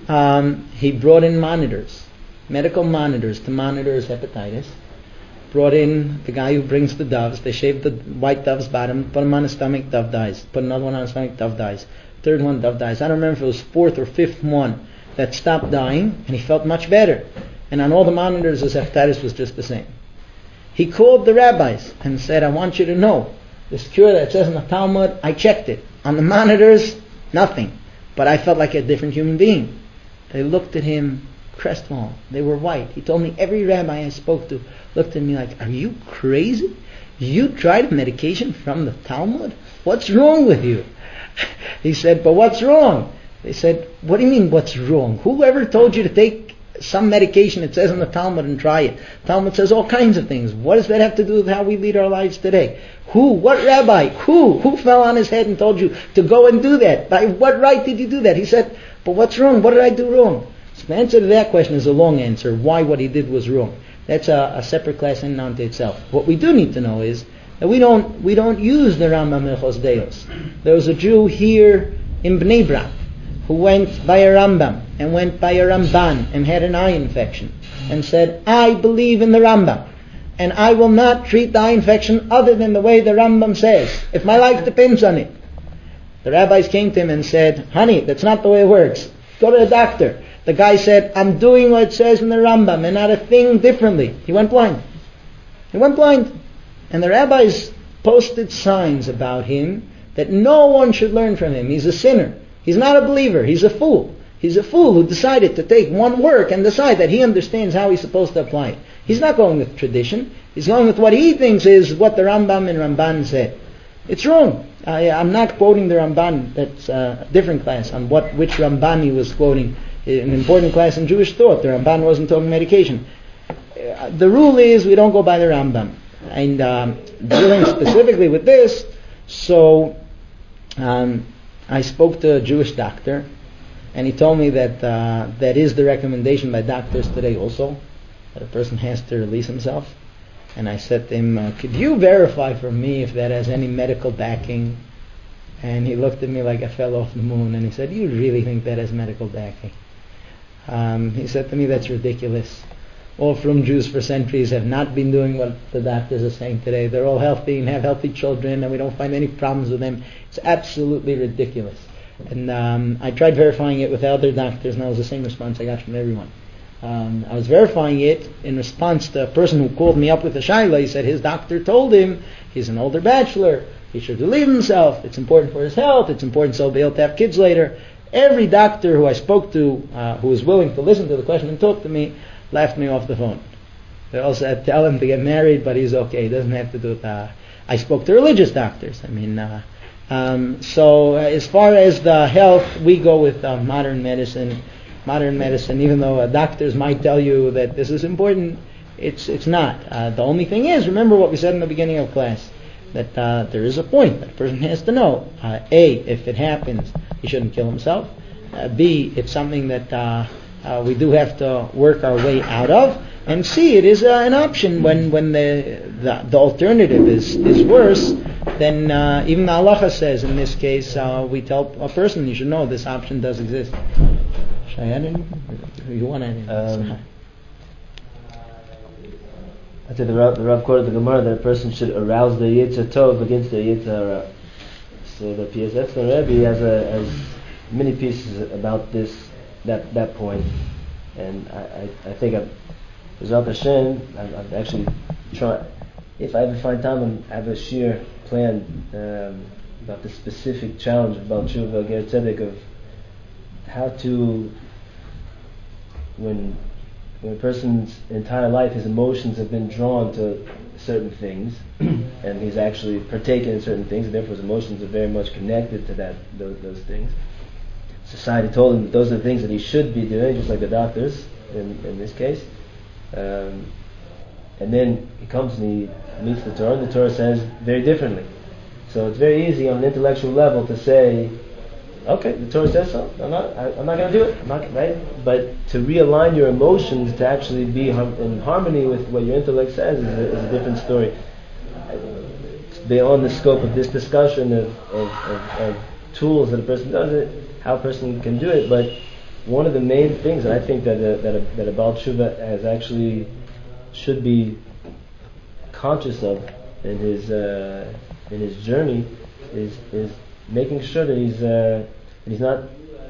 um, he brought in monitors, medical monitors, to monitor his hepatitis. Brought in the guy who brings the doves. They shave the white dove's bottom, put him on his stomach, dove dies. Put another one on his stomach, dove dies. Third one, dove dies. I don't remember if it was fourth or fifth one that stopped dying, and he felt much better. And on all the monitors, his hepatitis was just the same. He called the rabbis and said, I want you to know, this cure that says in the Talmud, I checked it. On the monitors, nothing. But I felt like a different human being. They looked at him crestfallen. They were white. He told me every rabbi I spoke to looked at me like, are you crazy? You tried a medication from the Talmud? What's wrong with you? He said, but what's wrong? They said, what do you mean what's wrong? Whoever told you to take some medication it says in the Talmud and try it? Talmud says all kinds of things. What does that have to do with how we lead our lives today? Who? What rabbi? Who? Who fell on his head and told you to go and do that? By what right did you do that? He said, but what's wrong? What did I do wrong? So the answer to that question is a long answer. Why what he did was wrong. That's a, a separate class in and unto itself. What we do need to know is that we don't we don't use the Rambam Hilchos Deos. There was a Jew here in Bnei Brak who went by a Rambam and went by a Ramban and had an eye infection and said, I believe in the Rambam and I will not treat the eye infection other than the way the Rambam says, if my life depends on it. The rabbis came to him and said, honey, that's not the way it works. Go to the doctor. The guy said, I'm doing what it says in the Rambam and not a thing differently. He went blind. He went blind. And the rabbis posted signs about him that no one should learn from him. He's a sinner. He's not a believer. He's a fool. He's a fool who decided to take one work and decide that he understands how he's supposed to apply it. He's not going with tradition. He's going with what he thinks is what the Rambam and Ramban said. It's wrong. I, I'm not quoting the Ramban. That's a different class on what which Ramban he was quoting. An important class in Jewish thought. The Ramban wasn't talking medication. Uh, the rule is we don't go by the Rambam. And um, dealing specifically with this, so um, I spoke to a Jewish doctor, and he told me that uh, that is the recommendation by doctors today also, that a person has to release himself. And I said to him, uh, could you verify for me if that has any medical backing? And he looked at me like I fell off the moon, and he said, you really think that has medical backing? Um, he said to me, that's ridiculous. All from Jews for centuries have not been doing what the doctors are saying today. They're all healthy and have healthy children and we don't find any problems with them. It's absolutely ridiculous. And um, I tried verifying it with other doctors and that was the same response I got from everyone. Um, I was verifying it in response to a person who called me up with a shaila. He said his doctor told him he's an older bachelor, he should relieve himself, it's important for his health, it's important so he'll be able to have kids later. Every doctor who I spoke to uh, who was willing to listen to the question and talk to me laughed me off the phone. They all said, tell him to get married, but he's okay. He doesn't have to do it. Uh, I spoke to religious doctors. I mean, uh, um, so uh, as far as the health, we go with uh, modern medicine. Modern medicine, even though uh, doctors might tell you that this is important, it's it's not. Uh, the only thing is, remember what we said in the beginning of class, that uh, there is a point that a person has to know. Uh, A, if it happens, he shouldn't kill himself. Uh, B, it's something that uh, uh, we do have to work our way out of. And C, it is uh, an option when, when the, the the alternative is, is worse. Then uh, even the halacha says in this case, uh, we tell a person, you should know this option does exist. Should I add anything? You want to add anything? Um, I think the Rav, the Rav quoted the Gemara that a person should arouse the Yetzer Tov against the Yetzer Hara. So the P S F Rebbe has a has many pieces about this that that point, and I I, I think I've B'ezrat Hashem I've, I've actually tried. If I ever find time, I have a shir planned um, about the specific challenge about Tshuva Ger Tzedek of how to when. When a person's entire life, his emotions have been drawn to certain things, and he's actually partaken in certain things, and therefore his emotions are very much connected to that those, those things. Society told him that those are the things that he should be doing, just like the doctors in, in this case. Um, and then he comes and he meets the Torah, and the Torah says very differently. So it's very easy on an intellectual level to say, okay, the Torah says so. I'm not. I, I'm not going to do it. I'm not right. But to realign your emotions to actually be hum, in harmony with what your intellect says is a, is a different story. It's beyond the scope of this discussion of, of, of, of tools that a person does it, how a person can do it. But one of the main things that I think that a, that a, that a Baal Tshuva has actually should be conscious of in his uh, in his journey is is. making sure that he's uh, that he's not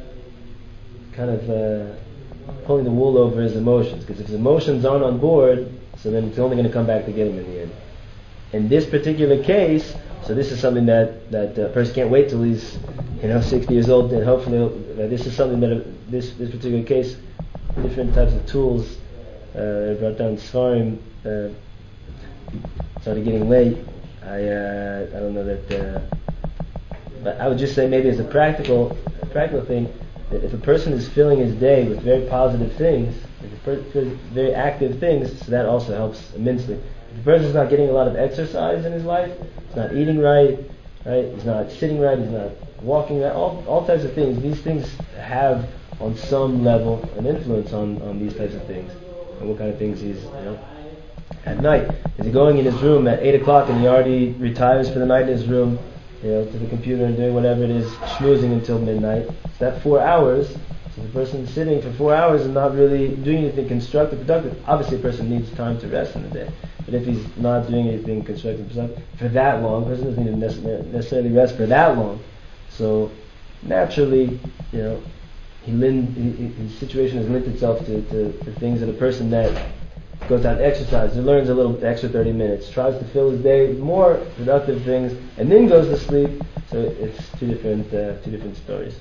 kind of uh, pulling the wool over his emotions, because if his emotions aren't on board, so then it's only going to come back to get him in the end. In this particular case, so this is something that that a person can't wait till he's you know sixty years old, and hopefully uh, this is something that uh, this this particular case, different types of tools uh, brought down Sfarim. Uh, started getting late. I uh, I don't know that. Uh, But I would just say maybe as a practical practical thing, that if a person is filling his day with very positive things, if a person very active things, so that also helps immensely. If a person is not getting a lot of exercise in his life, he's not eating right, right? He's not sitting right, he's not walking right, all all types of things. These things have on some level an influence on, on these types of things. And what kind of things he's, you know. At night, is he going in his room at eight o'clock and he already retires for the night in his room, you know, to the computer and doing whatever it is, schmoozing until midnight. So that four hours, so the person sitting for four hours and not really doing anything constructive, productive. Obviously, a person needs time to rest in the day. But if he's not doing anything constructive, productive for that long, a person doesn't need to necessarily rest for that long. So naturally, you know, he lin, he, his situation has lent itself to, to, to things that a person that goes out and exercises, learns a little extra thirty minutes, tries to fill his day with more productive things, and then goes to sleep. So it's two different uh, two different stories.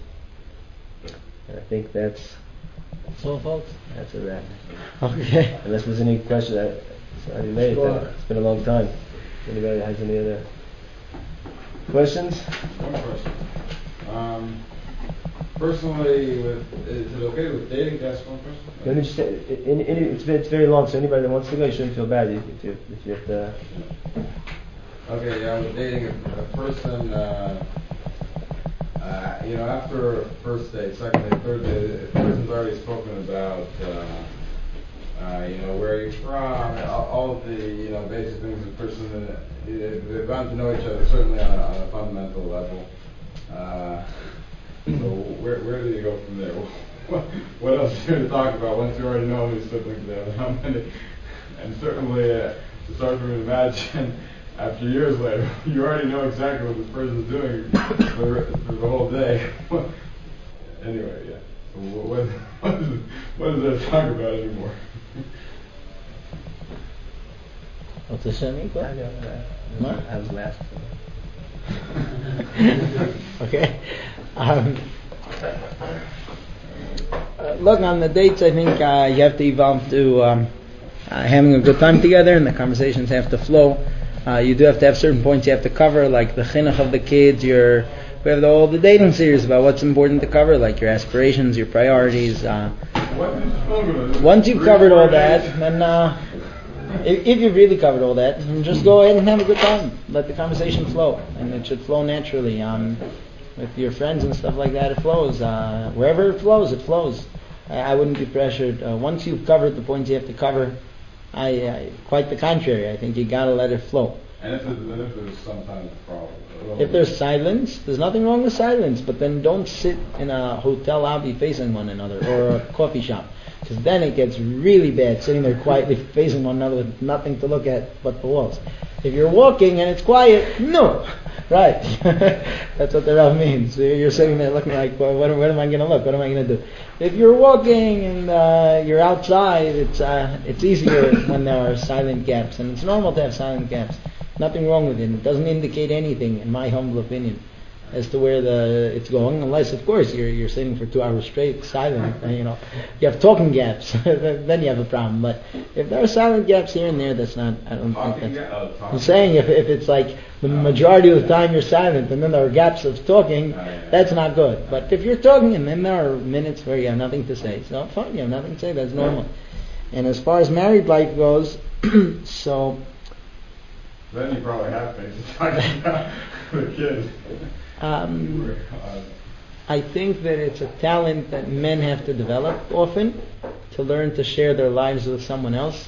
And I think that's so, folks. That's a wrap. Okay. Unless there's any questions, I, it's already late. It's been a long time. If anybody has any other questions? One question. Um, Personally, with, is it okay with dating? That's one question. Let me just say, in, in, it's, it's very long, so anybody that wants to go, you shouldn't feel bad if you if you have to. Okay, yeah, with dating a, a person, uh, uh, you know, after first date, second date, third date, the person's already spoken about, uh, uh, you know, where you're from, all, all of the, you know, basic things of the person. Uh, they've gotten to know each other certainly on a, on a fundamental level. Uh, So where where do you go from there? What, what else is there to talk about once you already know whose siblings they have and how many? And certainly, uh, it's hard for me to imagine after years later, you already know exactly what this person's doing for, for the whole day. Anyway, yeah. So what, what, is, what is there to talk about anymore? What's the semi? I was last. Okay. Um, uh, look, on the dates, I think uh, you have to evolve to um, uh, having a good time together, and the conversations have to flow. Uh, you do have to have certain points you have to cover, like the chinuch of the kids. Your we have the, all the dating series about what's important to cover, like your aspirations, your priorities. Uh, once you've covered all that, then uh, if, if you've really covered all that, then just go ahead and have a good time. Let the conversation flow, and it should flow naturally. Um, with your friends and stuff like that, it flows. Uh, wherever it flows, it flows. I, I wouldn't be pressured. Uh, once you've covered the points you have to cover, I, I quite the contrary. I think you gotta let it flow. And if there's, and if there's sometimes a problem. If there's silence, there's nothing wrong with silence, but then don't sit in a hotel lobby facing one another or a coffee shop, because then it gets really bad sitting there quietly facing one another with nothing to look at but the walls. If you're walking and it's quiet, no. Right. That's what the Rav means. You're sitting there looking like, well, what, what am I going to look? What am I going to do? If you're walking and uh, you're outside, it's uh, it's easier when there are silent gaps, and it's normal to have silent gaps. Nothing wrong with it. It doesn't indicate anything, in my humble opinion, as to where the it's going, unless, of course, you're you're sitting for two hours straight, silent. You know, you have talking gaps, then you have a problem. But if there are silent gaps here and there, that's not. I don't think that's. Oh, I'm saying if if it's like the majority of the time you're silent, and then there are gaps of talking, that's not good. But if you're talking, and then there are minutes where you have nothing to say, so fine, you have nothing to say. That's normal. And as far as married life goes, so. Then you probably have things to talk about with kids. Um, I think that it's a talent that men have to develop often, to learn to share their lives with someone else.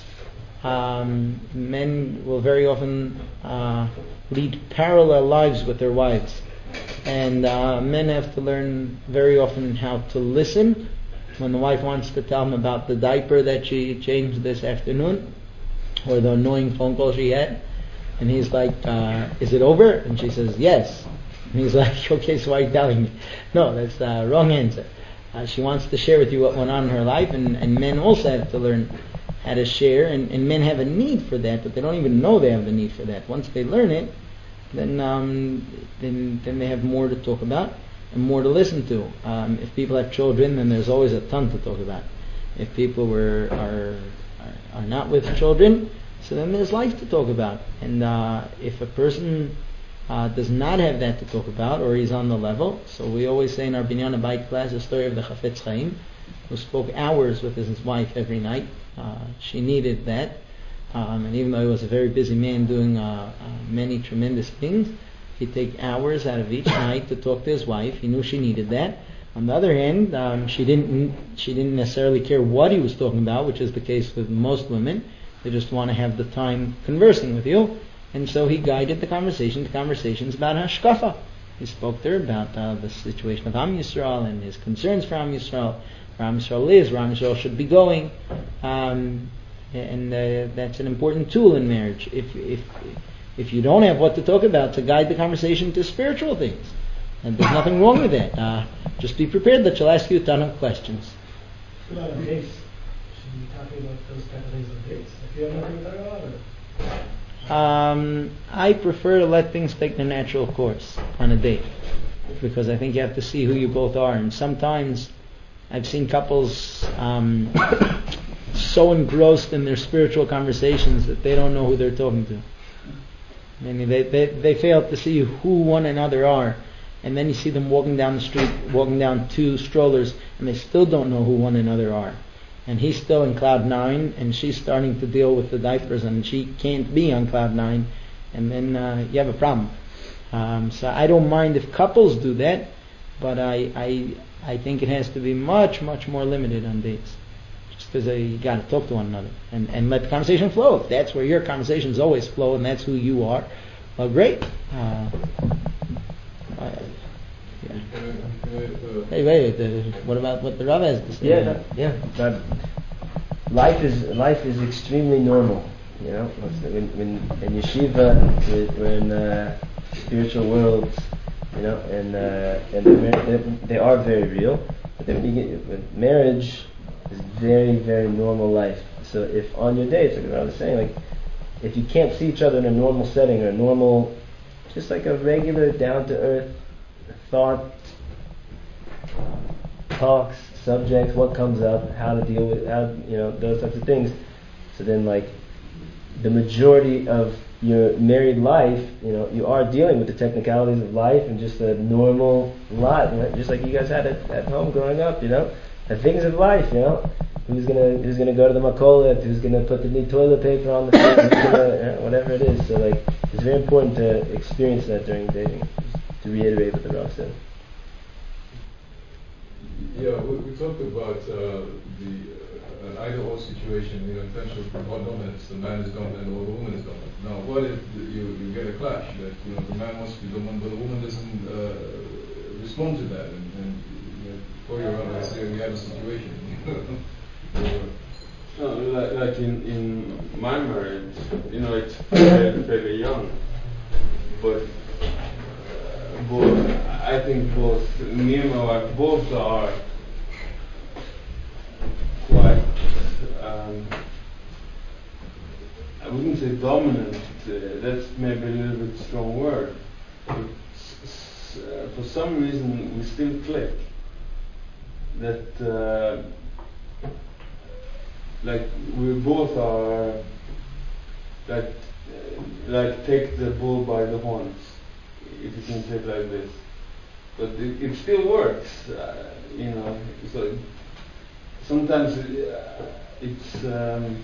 Um, men will very often uh, lead parallel lives with their wives, and uh, men have to learn very often how to listen when the wife wants to tell him about the diaper that she changed this afternoon, or the annoying phone call she had. And he's like, uh, is it over? And she says, yes. And he's like, okay, so why are you telling me? No, that's the wrong answer. Uh, she wants to share with you what went on in her life, and, and men also have to learn how to share, and, and men have a need for that, but they don't even know they have the need for that. Once they learn it, then um, then then they have more to talk about and more to listen to. Um, if people have children, then there's always a ton to talk about. If people were are are, are not with children, so then there's life to talk about. And uh, if a person uh, does not have that to talk about, or he's on the level, so we always say in our Binyan Habayit class the story of the Chafetz Chaim, who spoke hours with his wife every night. Uh, she needed that. Um, and even though he was a very busy man doing uh, uh, many tremendous things, he'd take hours out of each night to talk to his wife. He knew she needed that. On the other hand, um, she didn't she didn't necessarily care what he was talking about, which is the case with most women. They just want to have the time conversing with you. And so he guided the conversation to conversations about hashkafa. He spoke to her about uh, the situation of Am Yisrael and his concerns for Am Yisrael, where Am Yisrael is, where Am Yisrael should be going. Um, and uh, that's an important tool in marriage. If if if you don't have what to talk about, to guide the conversation to spiritual things. And there's nothing wrong with that. Uh, just be prepared that she'll ask you a ton of questions. About a dates. Should we be talking about those kind of things on dates? If you have nothing to talk about, or? Um, I prefer to let things take their natural course on a date, because I think you have to see who you both are. And sometimes I've seen couples um, so engrossed in their spiritual conversations that they don't know who they're talking to. I mean, they, they, they fail to see who one another are. And then you see them walking down the street, walking down two strollers, and they still don't know who one another are. And he's still in cloud nine, and she's starting to deal with the diapers, and she can't be on cloud nine. And then uh, you have a problem. Um, so I don't mind if couples do that, but I I I think it has to be much much more limited on dates, just because you got to talk to one another and and let the conversation flow. If that's where your conversations always flow, and that's who you are, well, great. Uh, Uh, yeah. Hey, wait. Uh, what about what the Rav has to say? Yeah, no, yeah. But life is life is extremely normal. You know, when, when in yeshiva, we're, we're in uh, spiritual worlds. You know, and uh, and they're, they are very real. But then when you get, when marriage is very very normal life. So if on your dates, like I was saying, like if you can't see each other in a normal setting or a normal, just like a regular down-to-earth thought, talks, subjects, what comes up, how to deal with, how, you know, those types of things. So then, like, the majority of your married life, you know, you are dealing with the technicalities of life and just a normal lot, you know, just like you guys had at, at home growing up, you know, the things of life, you know. who's gonna who's gonna go to the makolet, who's gonna put the new toilet paper on the floor, who's gonna, whatever it is. So like, it's very important to experience that during dating. To reiterate what the Rav said. Yeah, we, we talked about uh, the uh, an either-or situation, you know, in terms of what dominance, the man is dominant or the woman is dominant. Now, what if you, you get a clash that, you know, the man wants to be dominant, but the woman doesn't uh, respond to that, and, and you know, for your own, let's say we have a situation. No, like, like in, in my marriage, you know, it's very, very young, but uh, both, I think both me and my wife both are quite, um, I wouldn't say dominant, uh, that's maybe a little bit strong word, but s- s- uh, for some reason we still click. That uh, like we both are like uh, like take the bull by the horns, if you can say it like this. But it, it still works, uh, you know. So sometimes uh, it's um,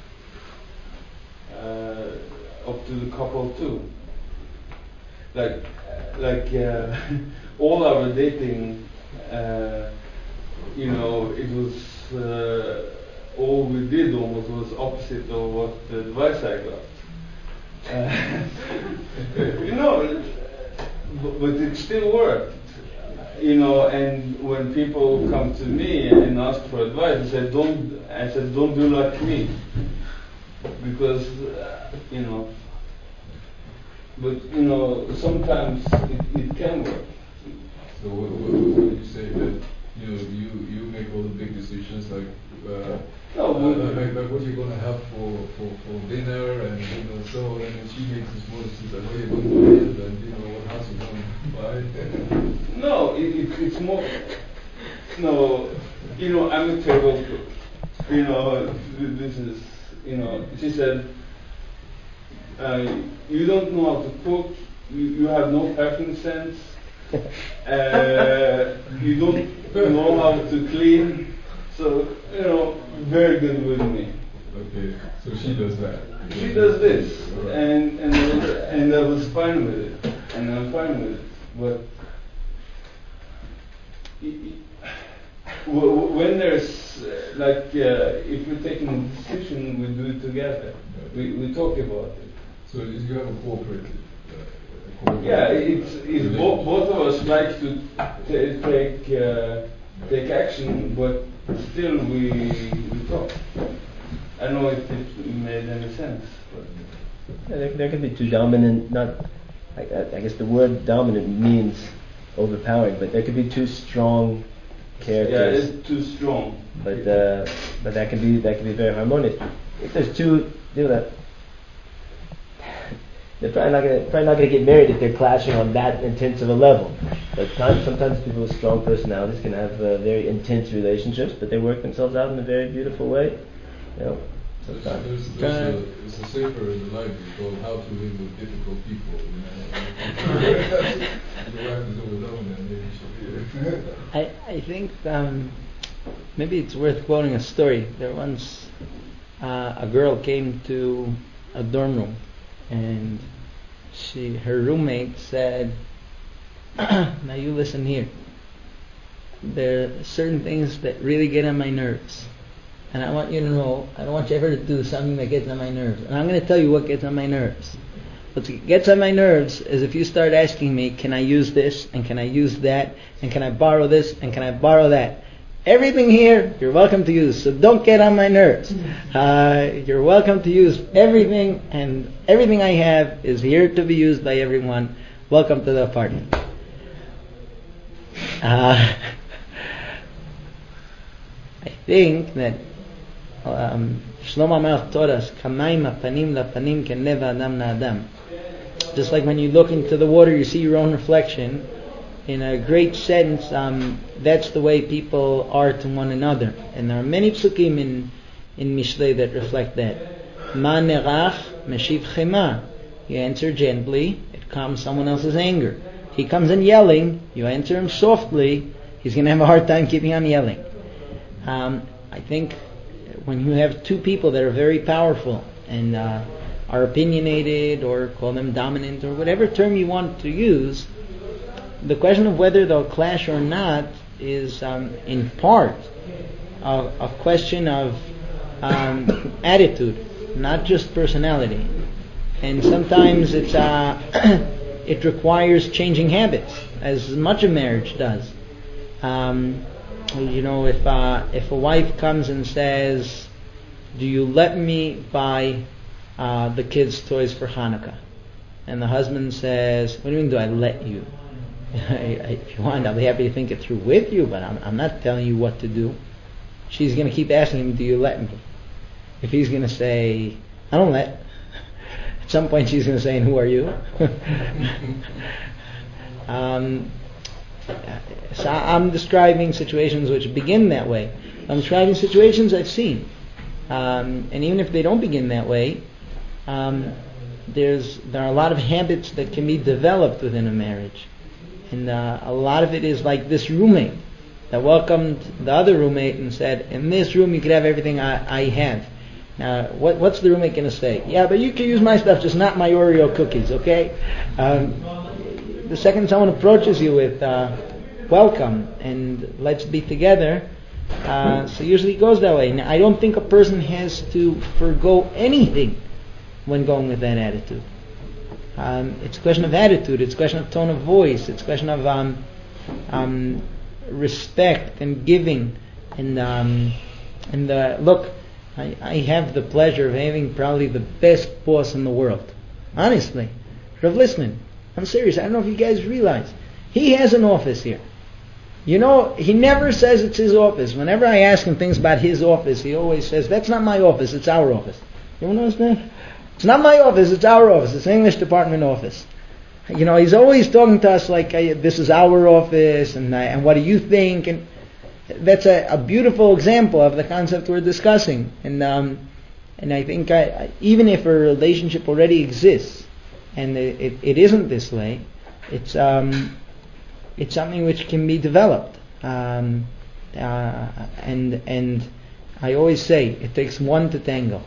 uh, up to the couple too. Like like uh, all our dating. Uh, You know, it was uh, all we did almost was opposite of what the advice I got. Uh, you know, but, but it still worked. You know, and when people come to me and ask for advice, I said, "Don't." I said, "Don't do like me," because uh, you know. But you know, sometimes it, it can work. So what, what, what would you say that? You know, you, you make all the big decisions like uh, no, uh, like, like what you're going to have for, for, for dinner and you know so on, and then she makes the small decisions like where you're going to live and you know what house you're going to buy. No, it, it, it's more. No, you know, I'm a terrible cook. You know, this is. You know, she said, uh, you don't know how to cook. You, you have no fashion sense. Uh, you don't know how to clean, so you know, very good with me. Okay, so she does that. She does this, right. and and and I was fine with it, and I'm fine with it. But when there's uh, like uh, if we're taking a decision, we do it together. We we talk about it. So you have a cooperative. Yeah, it's, it's bo- both of us like to t- take uh, take action, but still we we talk. I don't know if it made any sense. But yeah, there, there can be two dominant. Not, I, I guess the word dominant means overpowering, but there could be two strong characters. Yeah, it's too strong. But uh, but that can be that can be very harmonious. If there's two, you know, they're probably not gonna probably not gonna get married if they're clashing on that intense of a level. But time, sometimes people with strong personalities can have uh, very intense relationships, but they work themselves out in a very beautiful way. You know, sometimes. There's, there's, there's a, there's a safer in the library called How to Live with Difficult People. You know, your wife is overwhelmed, and maybe she. I I think um, maybe it's worth quoting a story. There once uh, a girl came to a dorm room, and she her roommate said, "Now you listen here. There are certain things that really get on my nerves, and I want you to know. I don't want you ever to do something that gets on my nerves. And I'm going to tell you what gets on my nerves. What gets on my nerves is if you start asking me, can I use this, and can I use that, and can I borrow this, and can I borrow that? Everything here, you're welcome to use, so don't get on my nerves. Uh, you're welcome to use everything, and everything I have is here to be used by everyone. Welcome to the party." Uh, I think that um, Shlomo Melech taught us, "Kamayim apanim lapanim kenev adam naadam." Just like when you look into the water, you see your own reflection. In a great sense, um, that's the way people are to one another. And there are many psukim in in Mishlei that reflect that. Ma nerach meshiv chema. You answer gently, it calms someone else's anger. He comes in yelling, you answer him softly, he's going to have a hard time keeping on yelling. Um, I think when you have two people that are very powerful and uh, are opinionated, or call them dominant, or whatever term you want to use, the question of whether they'll clash or not is um, in part a, a question of um, attitude, not just personality. And sometimes it's uh, it requires changing habits, as much of marriage does. Um, you know, if uh, if a wife comes and says, "Do you let me buy uh, the kids' toys for Hanukkah?" and the husband says, "What do you mean, do I let you? If you want, I'll be happy to think it through with you, but I'm, I'm not telling you what to do." She's going to keep asking him, "Do you let me?" If he's going to say, "I don't let," at some point she's going to say, "And who are you?" um, so I'm describing situations which begin that way. I'm describing situations I've seen. Um, and even if they don't begin that way, um, there's there are a lot of habits that can be developed within a marriage. And uh, a lot of it is like this roommate that welcomed the other roommate and said, "In this room you could have everything I, I have." Now, what, what's the roommate going to say? "Yeah, but you can use my stuff, just not my Oreo cookies, okay?" Um, the second someone approaches you with uh, welcome and let's be together, uh, so usually it goes that way. Now, I don't think a person has to forgo anything when going with that attitude. Um, it's a question of attitude, it's a question of tone of voice, it's a question of um, um, respect and giving. And um, and uh, look, I, I have the pleasure of having probably the best boss in the world. Honestly, Rav Listman, I'm serious. I don't know if you guys realize, he has an office here. You know, he never says it's his office. Whenever I ask him things about his office, he always says, "That's not my office, it's our office." You understand? It's not my office, it's our office. It's the English department office. You know, he's always talking to us like, uh, "This is our office, and uh, and what do you think?" And that's a, a beautiful example of the concept we're discussing. And um, and I think I, I, even if a relationship already exists, and it, it, it isn't this way, it's um, it's something which can be developed. Um, uh, and and I always say it takes one to tango.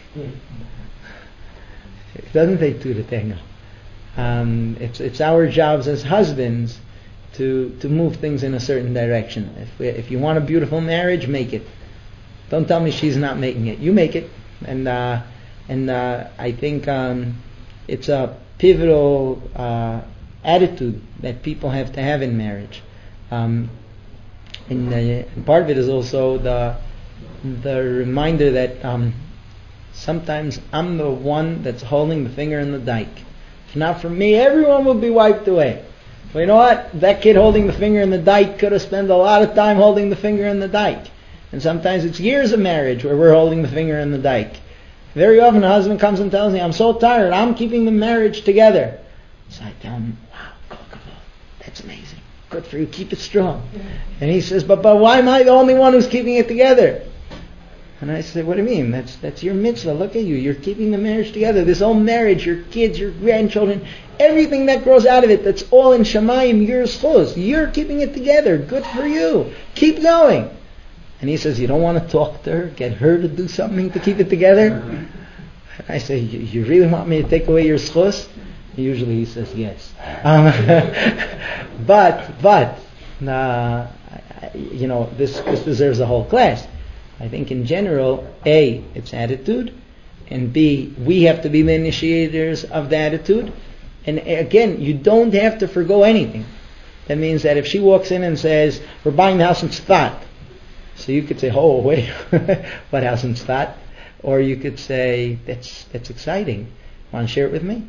It doesn't take two to tango. Um, it's it's our jobs as husbands to to move things in a certain direction. If we, if you want a beautiful marriage, make it. Don't tell me she's not making it. You make it. And uh, and uh, I think um, it's a pivotal uh, attitude that people have to have in marriage. Um, and, uh, and part of it is also the the reminder that um, sometimes I'm the one that's holding the finger in the dike. If not for me, everyone would be wiped away. Well, you know what? That kid holding the finger in the dike could have spent a lot of time holding the finger in the dike. And sometimes it's years of marriage where we're holding the finger in the dike. Very often a husband comes and tells me, "I'm so tired, I'm keeping the marriage together." So I tell him, "Wow, that's amazing. Good for you, keep it strong." And he says, but, but why am I the only one who's keeping it together? And I said, "What do you mean? That's that's your mitzvah. Look at you. You're keeping the marriage together. This whole marriage, your kids, your grandchildren, everything that grows out of it, that's all in Shemayim, your schus. You're keeping it together. Good for you. Keep going." And he says, "You don't want to talk to her, get her to do something to keep it together?" And I say, "You, you really want me to take away your schus?" Usually he says yes. Um, but, but, uh, you know, this, this deserves a whole class. I think in general, A, it's attitude, and B, we have to be the initiators of the attitude. And again, you don't have to forgo anything. That means that if she walks in and says, "We're buying the house in Tzfat," so you could say, "Oh, wait, what house in Tzfat?" Or you could say, that's that's exciting. Want to share it with me?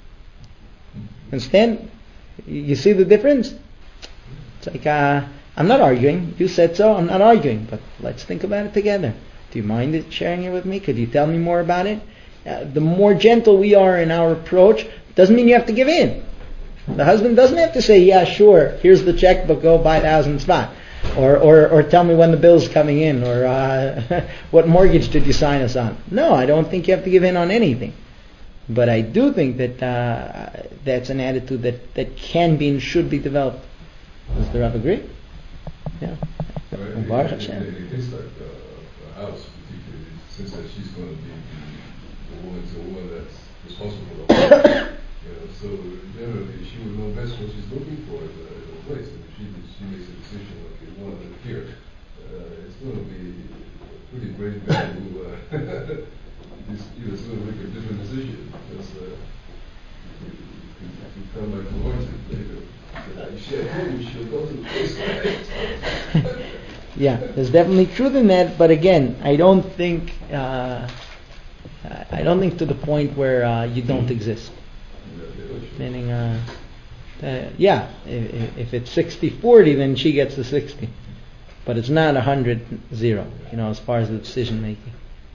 Understand? You see the difference? It's like, uh, I'm not arguing. You said so, I'm not arguing. But let's think about it together. Do you mind it, sharing it with me? Could you tell me more about it? Uh, the more gentle we are in our approach, doesn't mean you have to give in. The husband doesn't have to say, "Yeah, sure, here's the checkbook, go buy the house in Tzfat." Or, or, or tell me when the bill's coming in, or uh, what mortgage did you sign us on? No, I don't think you have to give in on anything. But I do think that uh, that's an attitude that, that can be and should be developed. Does the Rav agree? Yeah. Well, it, Baruch it, Hashem. it, it is like a, a house. If since that she's going to be the, the woman, the woman that's responsible for the home. You know, so generally she would know best what she's looking for in a, in a place. And if she she makes a decision, okay, we want to live here, uh, it's going to be a pretty great value. Uh, this, you know, it's going to make a different decision because uh, you, you, you come back to Lawrence later. Uh, if she at home, she'll go to the place. Yeah, there's definitely truth in that, but again, I don't think uh, I don't think to the point where uh, you don't exist. Meaning, uh, uh, yeah, if, if it's sixty forty, then she gets the sixty, but it's not one hundred zero. You know, as far as the decision making.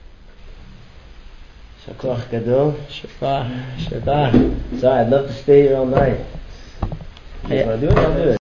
Shakoch Gadol. Shafah, Shafah. Sorry, I'd love to stay here all night. If you Yeah. want to do it, I'll do it.